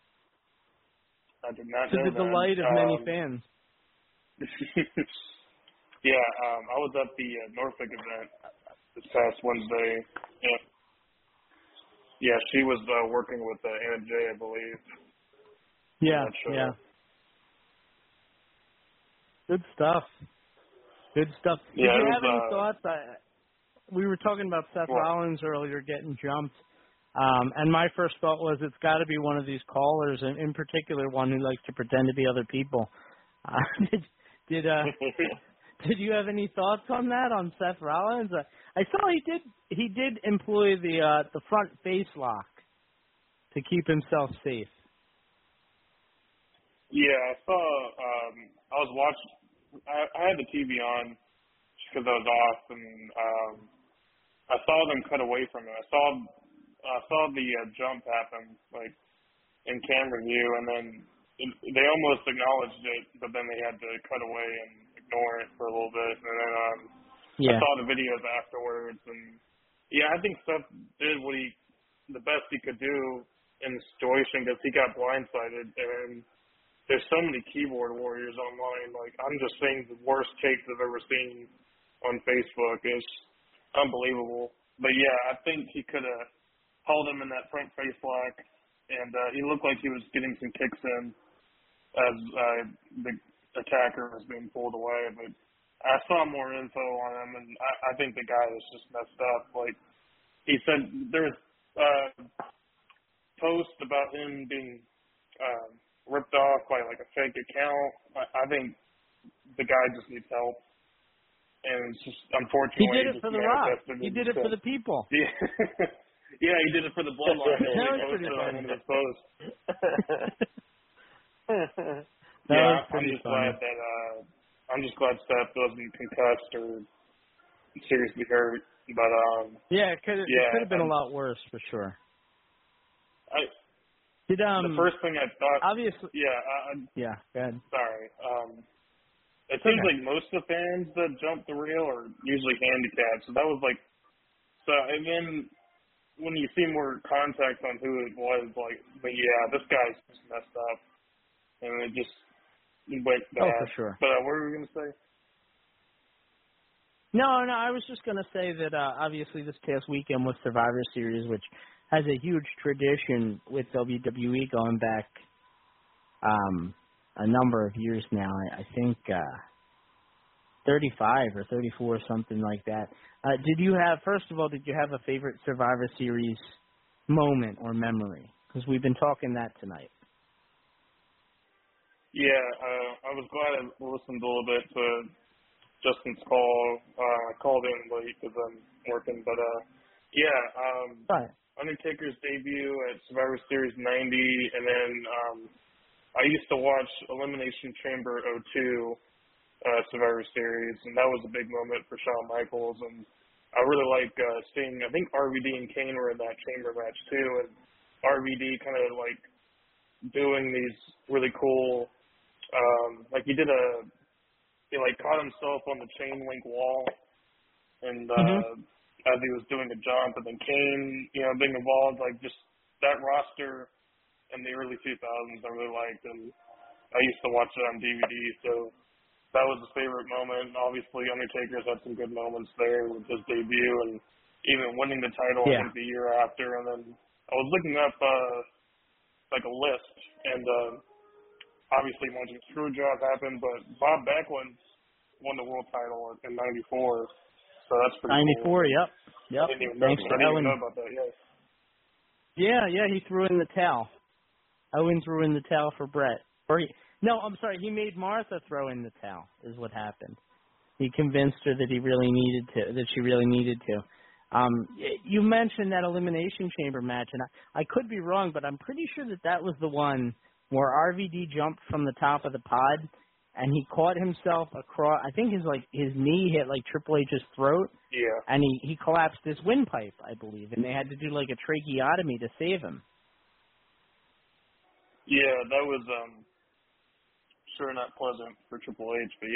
I did not to know the delight of many fans. Yeah, I was at the Norfolk event this past Wednesday. Yeah, she was working with Anna Jay, I believe. Yeah. Good stuff. Did you have any thoughts? We were talking about Seth Rollins earlier getting jumped. And my first thought was it's got to be one of these callers, and in particular one who likes to pretend to be other people. Did you have any thoughts on that, on Seth Rollins? I saw he did employ the front face lock to keep himself safe. Yeah, I saw. I was watching. I had the TV on because I was off, and I saw them cut away from it. I saw the jump happen, like in camera view, and then they almost acknowledged it, but then they had to cut away and ignore it for a little bit. And then I saw the videos afterwards, and I think Seth did the best he could do in the situation because he got blindsided. And there's so many keyboard warriors online. Like, I'm just saying the worst takes I've ever seen on Facebook is unbelievable. But I think he could have held him in that front face lock, and he looked like he was getting some kicks in as the attacker was being pulled away. But I saw more info on him, and I think the guy was just messed up. Like, he said there was posts about him being ripped off by like a fake account. I think the guy just needs help, and it's just unfortunately he did it for the Rock. He did it for the people. Yeah, he did it for the bloodline. I'm just glad Seth wasn't concussed or seriously hurt. But it could have been a lot worse for sure. The first thing I thought, obviously, go ahead. Sorry. It seems like most of the fans that jump the rail are usually handicapped, so that was like, and then when you see more context on who it was, like, but this guy's just messed up, and it just went bad. Oh, for sure. But what were we gonna say? No, I was just gonna say that obviously this past weekend was Survivor Series, which has a huge tradition with WWE going back a number of years now. I think 35 or 34, something like that. First of all, did you have a favorite Survivor Series moment or memory? Because we've been talking that tonight. I was glad I listened a little bit to Justin's call. I called in late because I'm working, but Undertaker's debut at Survivor Series 90, and then I used to watch Elimination Chamber 02 Survivor Series, and that was a big moment for Shawn Michaels, and I really like seeing, I think RVD and Kane were in that chamber match too, and RVD kind of like doing these really cool, like he caught himself on the chain link wall, and as he was doing a jump, and then Kane, being involved, like just that roster in the early 2000s I really liked, and I used to watch it on DVD, so that was a favorite moment. Obviously, Undertaker's had some good moments there with his debut, and even winning the title I think the year after, and then I was looking up like a list, and obviously Magic Screwjob happened, but Bob Backlund won the world title in '94. So that's pretty 94, cool. Yep. I didn't even Thanks to Ellen. know about that, Yeah, he threw in the towel. Owen threw in the towel for Brett. He made Martha throw in the towel, is what happened. He convinced her that she really needed to. You mentioned that Elimination Chamber match, and I could be wrong, but I'm pretty sure that was the one where RVD jumped from the top of the pod, and he caught himself across. I think his knee hit like Triple H's throat. Yeah. And he collapsed his windpipe, I believe, and they had to do like a tracheotomy to save him. Yeah, that was sure not pleasant for Triple H, but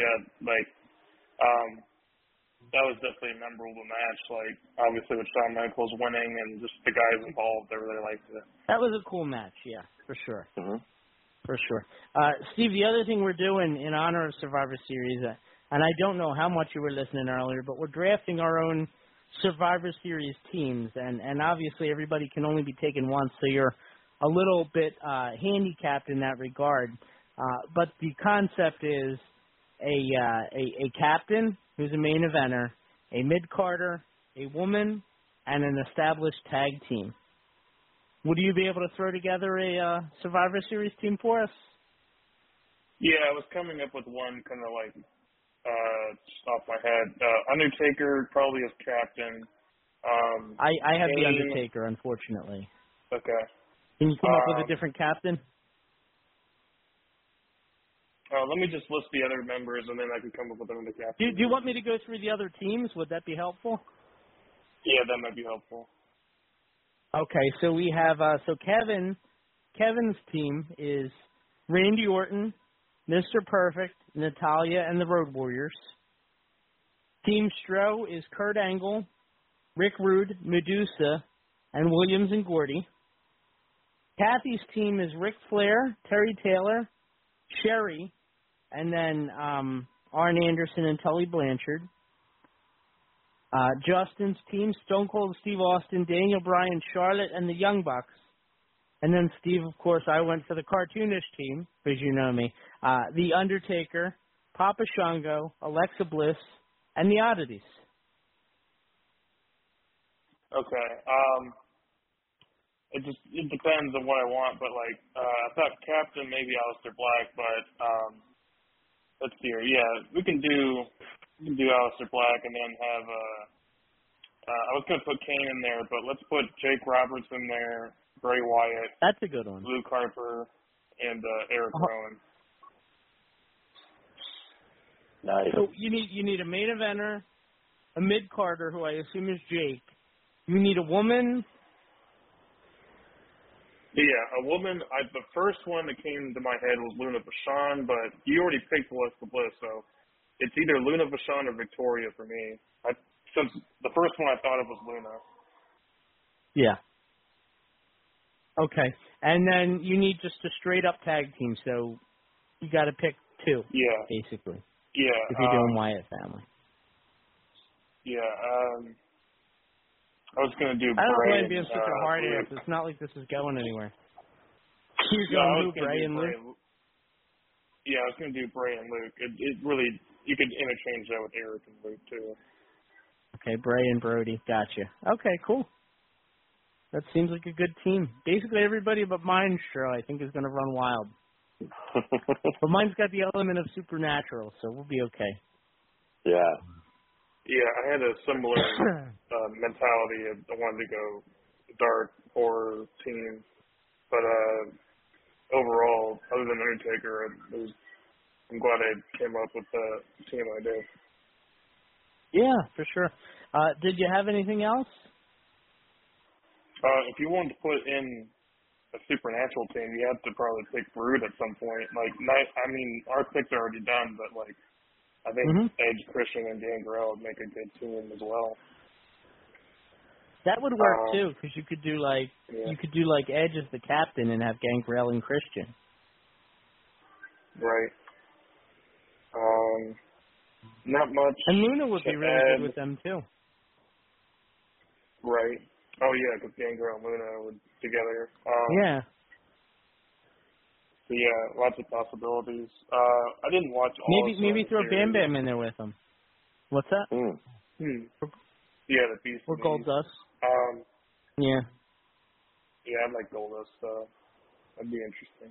that was definitely a memorable match. Like obviously with Shawn Michaels winning and just the guys involved, I really liked it. That was a cool match, yeah, for sure. Mm-hmm. For sure. Steve, the other thing we're doing in honor of Survivor Series, and I don't know how much you were listening earlier, but we're drafting our own Survivor Series teams, and obviously everybody can only be taken once, so you're a little bit handicapped in that regard. But the concept is a captain who's a main eventer, a mid-carder, a woman, and an established tag team. Would you be able to throw together a Survivor Series team for us? Yeah, I was coming up with one kind of like just off my head. Undertaker probably as captain. I have the Undertaker, unfortunately. Okay. Can you come up with a different captain? Let me just list the other members, and then I can come up with another captain. Do you want me to go through the other teams? Would that be helpful? Yeah, that might be helpful. Okay, so we have Kevin Kevin's team is Randy Orton, Mr. Perfect, Natalya, and the Road Warriors. Team Stro is Kurt Angle, Rick Rude, Medusa, and Williams and Gordy. Kathy's team is Ric Flair, Terry Taylor, Sherry, and then Arn Anderson and Tully Blanchard. Justin's team, Stone Cold Steve Austin, Daniel Bryan, Charlotte, and the Young Bucks. And then Steve, of course, I went for the cartoonish team, because you know me. The Undertaker, Papa Shango, Alexa Bliss, and the Oddities. Okay. It depends on what I want, but I thought Captain maybe Aleister Black, but let's see here. Yeah, we can do Aleister Black and then have I was gonna put Kane in there, but let's put Jake Roberts in there, Bray Wyatt. That's a good one. Luke Harper and Eric Rowan. Nice. So you need a main eventer, a mid-carder, who I assume is Jake. You need a woman. Yeah, a woman. The first one that came to my head was Luna Vachon, but you already picked Alexa Bliss, so it's either Luna Vachon or Victoria for me. Since the first one I thought of was Luna. Yeah. Okay, and then you need just a straight-up tag team, so you got to pick two. Yeah. Basically. Yeah. If you're doing Wyatt family. Yeah. I was gonna do. I don't Bray mind being such a hard ass. It's not like this is going anywhere. You're going Luke, Bray, and Luke. Yeah, I was gonna do Bray and Luke. It really, you could interchange that with Eric and Luke too. Okay, Bray and Brody. Gotcha. Okay, cool. That seems like a good team. Basically, everybody but Mindstro, I think, is going to run wild. But mine's got the element of supernatural, so we'll be okay. Yeah. Yeah, I had a similar mentality. I wanted to go dark horror team, but overall, other than Undertaker, I'm glad I came up with the team I did. Yeah, for sure. Did you have anything else? If you wanted to put in a supernatural team, you have to probably pick Brood at some point. Our picks are already done, but I think Edge, Christian, and Gangrel would make a good team as well. That would work too, because you could do Edge as the captain and have Gangrel and Christian. Right. Not much. And Luna would be really good with them too. Right. Oh yeah, because Gangrel and Luna would together. Yeah. So yeah, lots of possibilities. I didn't watch all. Maybe throw Bam Bam in there with them. What's that? Yeah, the Beast. Or Goldust. Yeah. Yeah, I like Goldust. That'd be interesting.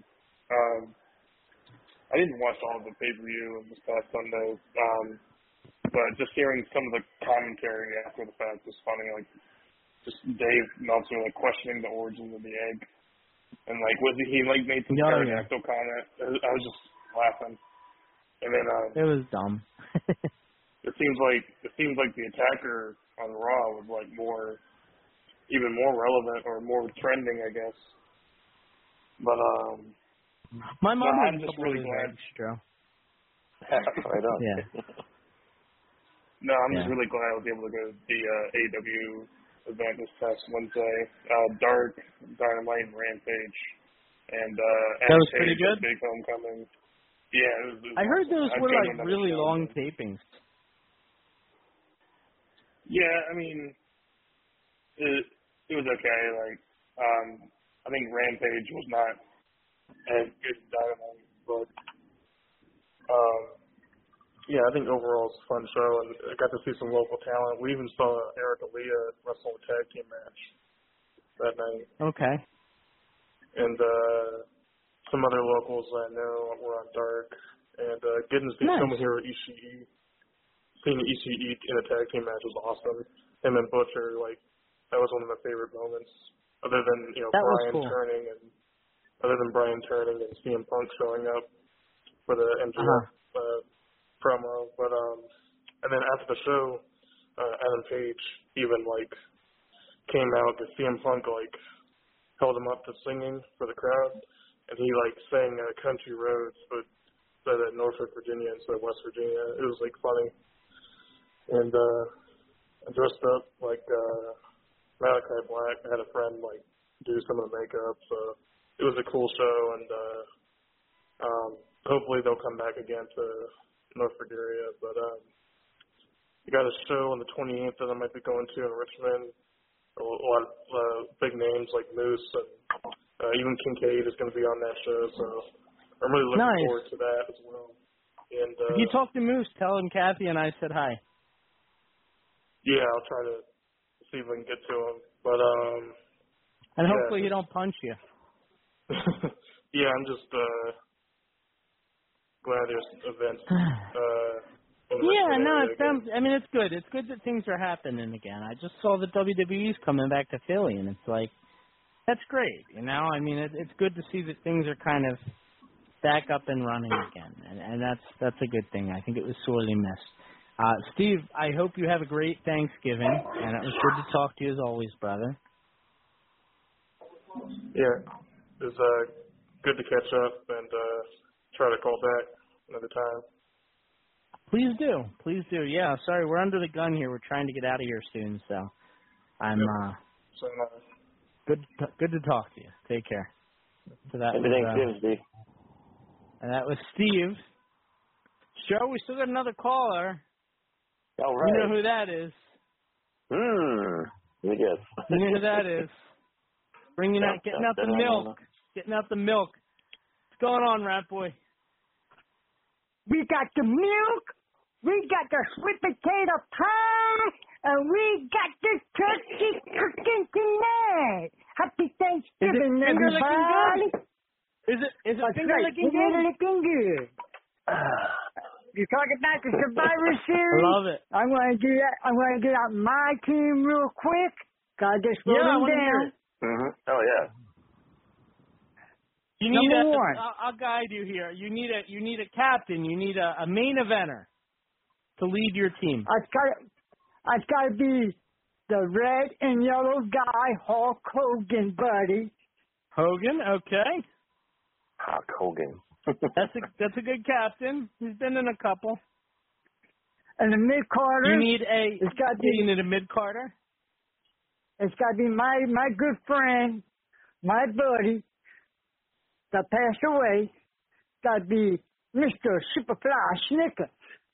I didn't watch all of the pay-per-view this past Sunday, but just hearing some of the commentary after the fact was funny. Just Dave Meltzer questioning the origins of the egg. And he made some pterodactyl comment. I was just laughing. And then it was dumb. it seems like the attacker on Raw was even more relevant or more trending, I guess. But my mom I'm just really glad. Right on. Yeah. No, I'm just really glad I was able to go to the AEW event this past Wednesday. Dark, Dynamite, and Rampage, and that was pretty good. Big Homecoming. Yeah, it was I heard those were really show. long tapings. Yeah, I mean, it was okay. I think Rampage was not as good as Dynamite, but yeah, I think overall it's a fun show, and I got to see some local talent. We even saw Eric Aaliyah wrestle a tag team match that night. Okay. And some other locals I know were on Dark, and getting to see Tomohiro Ishii, seeing Ishii in a tag team match was awesome. And then Butcher, that was one of my favorite moments, other than Brian turning and CM Punk showing up for the MJF promo. But and then after the show, Adam Page even came out to CM Punk held him up to singing for the crowd, and he like sang Country Roads, but said at Norfolk, Virginia instead of West Virginia. It was like funny, and I dressed up like Malachi Black. I had a friend like do some of the makeup, so it was a cool show, and hopefully they'll come back again to Norfolk area. But we got a show on the 28th that I might be going to in Richmond. A lot of big names like Moose and even Kincaid is going to be on that show, so I'm really looking forward to that as well. And if you talk to Moose, tell him Kathy and I said hi. Yeah, I'll try to see if I can get to him. But and hopefully he don't punch you. Yeah, I'm just glad there's events. Yeah, no, I mean, it's good. It's good that things are happening again. I just saw the WWE's coming back to Philly, and it's like, that's great, you know? I mean, it's good to see that things are kind of back up and running again, and that's a good thing. I think it was sorely missed. Steve, I hope you have a great Thanksgiving, and it was good to talk to you as always, brother. Yeah, it was good to catch up and try to call back another time. Please do. Please do. Yeah, sorry, we're under the gun here. We're trying to get out of here soon, so I'm good to talk to you. Take care. So that was, and that was Steve. Joe, we still got another caller. All right. You know who that is. Yes. You know who that is. Getting out the milk. Getting out the milk. What's going on, Rat Boy? We got the milk, we got the sweet potato pie, and we got the turkey cooking tonight. Happy Thanksgiving, everybody. Is it finger licking good? Finger licking good. You're talking about the Survivor Series? I love it. I'm going to do that. I'm going to get out my team real quick. Gotta just slow them down. Oh, yeah. You need Number one. I'll guide you here. You need a captain. You need a main eventer to lead your team. I've got to be the red and yellow guy, Hulk Hogan, buddy. Hogan, okay. Hulk Hogan. That's a good captain. He's been in a couple. And the mid-carter. You need a mid-carter. It's got to be my good friend, my buddy, that passed away. Got to be Mr. Superfly Snuka.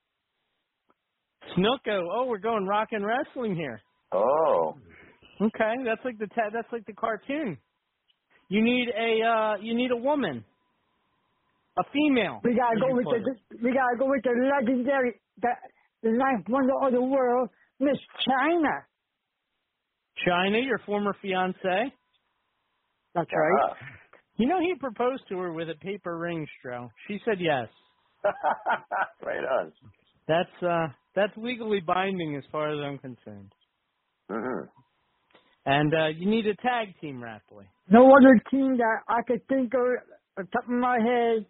Snuka. Oh, we're going rock and wrestling here. Oh. Okay, that's like the cartoon. You need a woman, a female. We gotta go with the legendary, the ninth wonder of the world, Miss China. China, your former fiancée. That's right. You know, he proposed to her with a paper ring, Stro. She said yes. Right on. That's legally binding as far as I'm concerned. Mm-hmm. And you need a tag team, Rat Boy. No other team that I could think of on top of my head.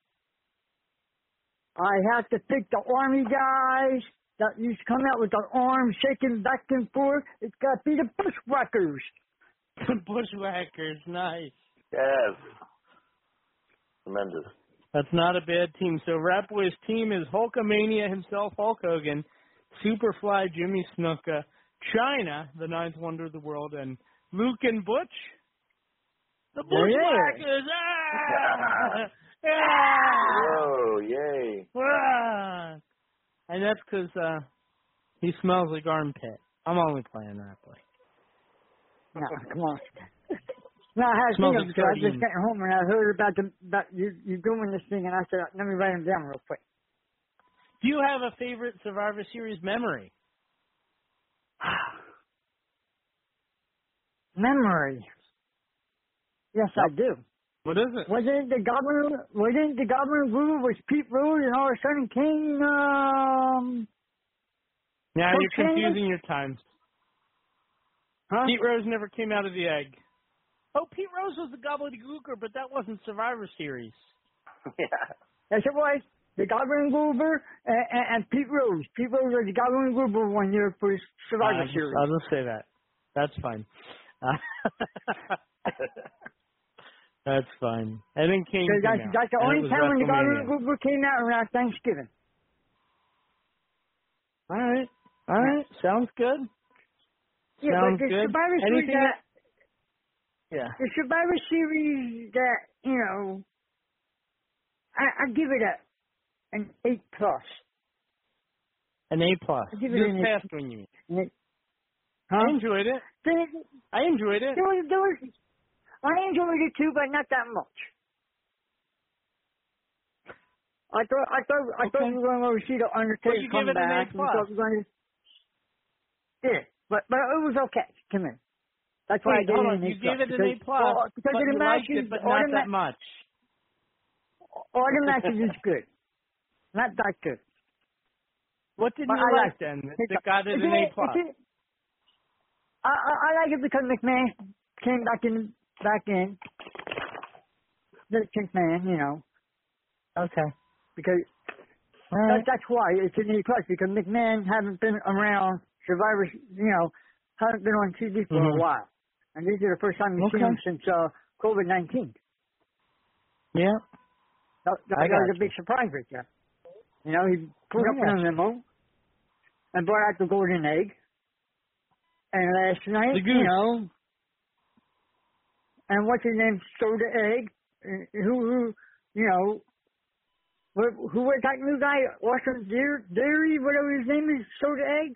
I have to pick the Army guys that used to come out with their arms shaking back and forth. It's got to be the Bushwhackers. The Bushwhackers, nice. Yes. Tremendous. That's not a bad team. So Rat Boy's team is Hulkamania himself, Hulk Hogan, Superfly Jimmy Snuka, China, the ninth wonder of the world, and Luke and Butch, the Bushwhackers. Ah! Whoa, yay. Ah! And that's because he smells like armpit. I'm only playing, Rat Boy. No, come on. No, I had to think of it. I just got home and I heard about you doing this thing, and I said, let me write them down real quick. Do you have a favorite Survivor Series memory? Memory. Yes, I do. What is it? Wasn't the Goblin Guru was Pete Rose, and all of a sudden came Now you're confusing your times. Huh? Pete Rose never came out of the egg. Oh, Pete Rose was the gobbledygooker, but that wasn't Survivor Series. Yeah. Yes, it was. The Goblin Goober and Pete Rose. Pete Rose was the Goblin Goober 1 year for Survivor Series. I'll just say that. That's fine. That's fine. And then King So came out. that's the and only it was time when the WrestleMania. Golden Group came out around Thanksgiving. All right. Sounds good. Yeah, Sounds but the good. Survivor Series Anything that, yeah. the Survivor Series that, you know, I give it an 8+. An A+. I give it This an past 8. one, you mean? Huh? I enjoyed it. I enjoyed it. I enjoyed it too, but not that much. I thought we were going to go see the Undertaker you come give it an back. A+. Yeah, but it was okay. Come in. That's why I Wait, gave hold it on. an A+. You gave it an A+, because but of the you liked matches, it, but all not the that much. All the matches is good. Not that good. What did But you I like liked then it. that got it an A+? I like it because McMahon came back in. The McMahon, you know. Okay. Because that's why it's an A+, because McMahon haven't been around, Survivor, you know, haven't been on TV for a while. And this is the first time you've seen him since COVID-19. Yeah. That was a big surprise right there. You know, he pulled up in a limo and brought out the golden egg. And last night, you know, and what's his name, stole the egg. Who, you know, who was that new guy, Austin Theory, whatever his name is, stole the egg?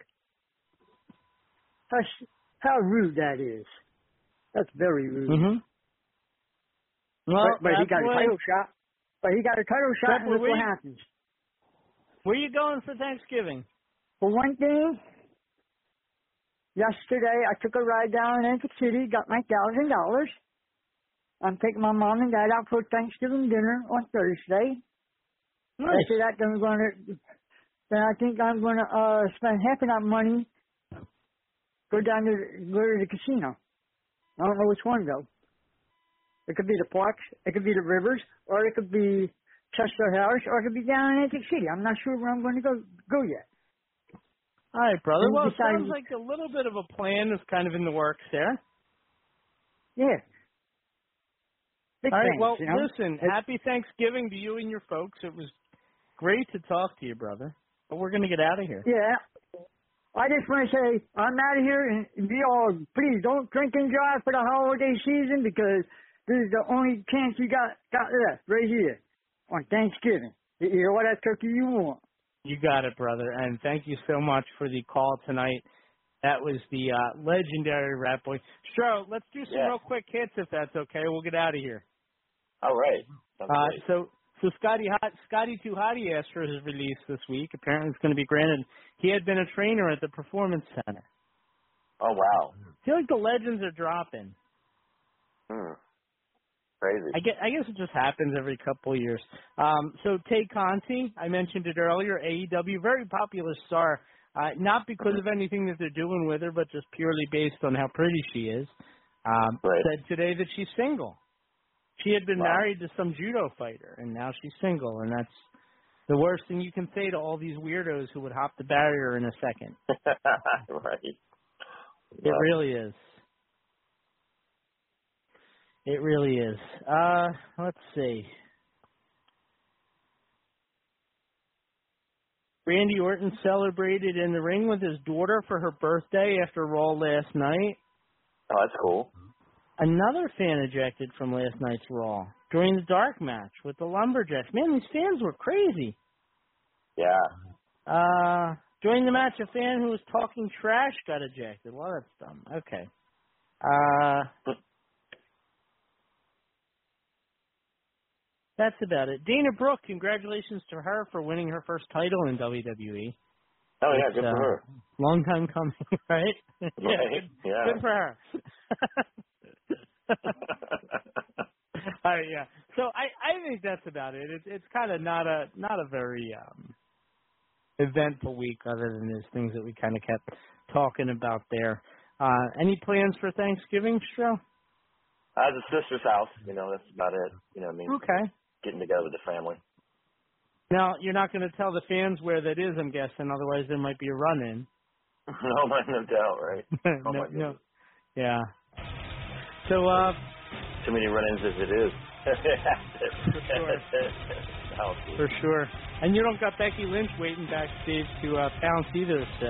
How rude that is. That's very rude. Well, but he got a title shot. But he got a title shot, and look what happens. Where are you going for Thanksgiving? For one thing, yesterday I took a ride down in Atlantic City, got my $1,000. I'm taking my mom and dad out for Thanksgiving dinner on Thursday. Nice. After that, then I think I'm gonna spend half of that money, go to the casino. I don't know which one though. It could be the parks, it could be the rivers, or it could be Chester House, or it could be down in Atlantic City. I'm not sure where I'm going to go yet. All right, brother. Well, it decided- sounds like a little bit of a plan is kind of in the works there. Yeah. Big All right, things, well, you know? listen, happy Thanksgiving to you and your folks. It was great to talk to you, brother. But we're going to get out of here. Yeah. I just want to say, I'm out of here, and you all, please don't drink and drive for the holiday season, because this is the only chance you got left, right here, on Thanksgiving. You hear what that turkey you want. You got it, brother. And thank you so much for the call tonight. That was the legendary Rat Boy. Stro, let's do some real quick hits if that's okay. We'll get out of here. All right. So Scotty Too Hottie asked for his release this week. Apparently it's going to be granted. He had been a trainer at the Performance Center. Oh, wow. I feel like the legends are dropping. Crazy. I guess it just happens every couple of years. So Tay Conti, I mentioned it earlier, AEW, very popular star. Not because of anything that they're doing with her, but just purely based on how pretty she is. Said today that she's single. She had been married to some judo fighter, and now she's single, and that's the worst thing you can say to all these weirdos who would hop the barrier in a second. Right. It really is. It really is. Let's see. Randy Orton celebrated in the ring with his daughter for her birthday after Raw last night. Oh, that's cool. Another fan ejected from last night's Raw during the dark match with the Lumberjacks. Man, these fans were crazy. Yeah. During the match, a fan who was talking trash got ejected. Well, that's dumb. Okay. That's about it. Dana Brooke, congratulations to her for winning her first title in WWE. Oh, yeah, good for her. Long time coming, right? Right, yeah. Good for her. All right, yeah. So I think that's about it. It's kind of not a very eventful week, other than those things that we kind of kept talking about there. Any plans for Thanksgiving, Stro? At the sister's house, that's about it. You know what I mean? Okay. Getting together with the family. Now, you're not going to tell the fans where that is, I'm guessing, otherwise there might be a run-in. No doubt, right? No. Yeah. So, too many run-ins as it is. For sure. And you don't got Becky Lynch waiting backstage to pounce either, so.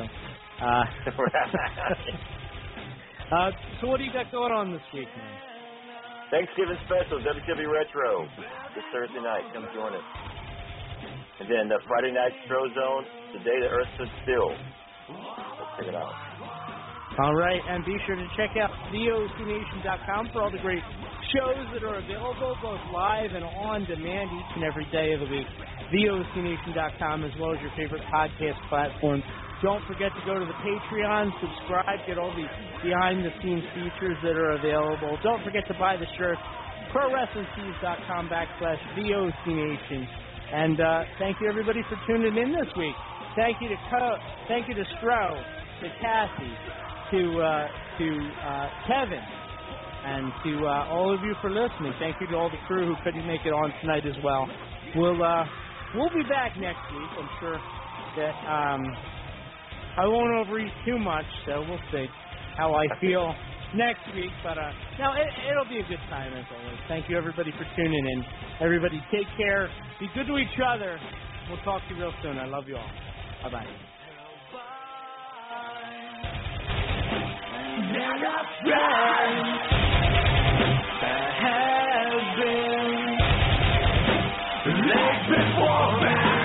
So what do you got going on this week, man? Thanksgiving special, WCW Retro, this Thursday night. Come join us. And then the Friday night Stro Zone, the day the Earth stood still. Let's check it out. All right, and be sure to check out VOCNation.com for all the great shows that are available, both live and on demand each and every day of the week. VOCNation.com, as well as your favorite podcast platforms. Don't forget to go to the Patreon, subscribe, get all the behind-the-scenes features that are available. Don't forget to buy the shirt, ProWrestlingTees.com/VOCNation. And thank you, everybody, for tuning in this week. Thank you to Stro, to Cassie, to Kevin, and to all of you for listening. Thank you to all the crew who couldn't make it on tonight as well. We'll be back next week. I'm sure that I won't overeat too much, so we'll see how I feel next week. But no, it'll be a good time as always. Thank you, everybody, for tuning in. Everybody, take care. Be good to each other. We'll talk to you real soon. I love you all. Bye-bye. Legs before back.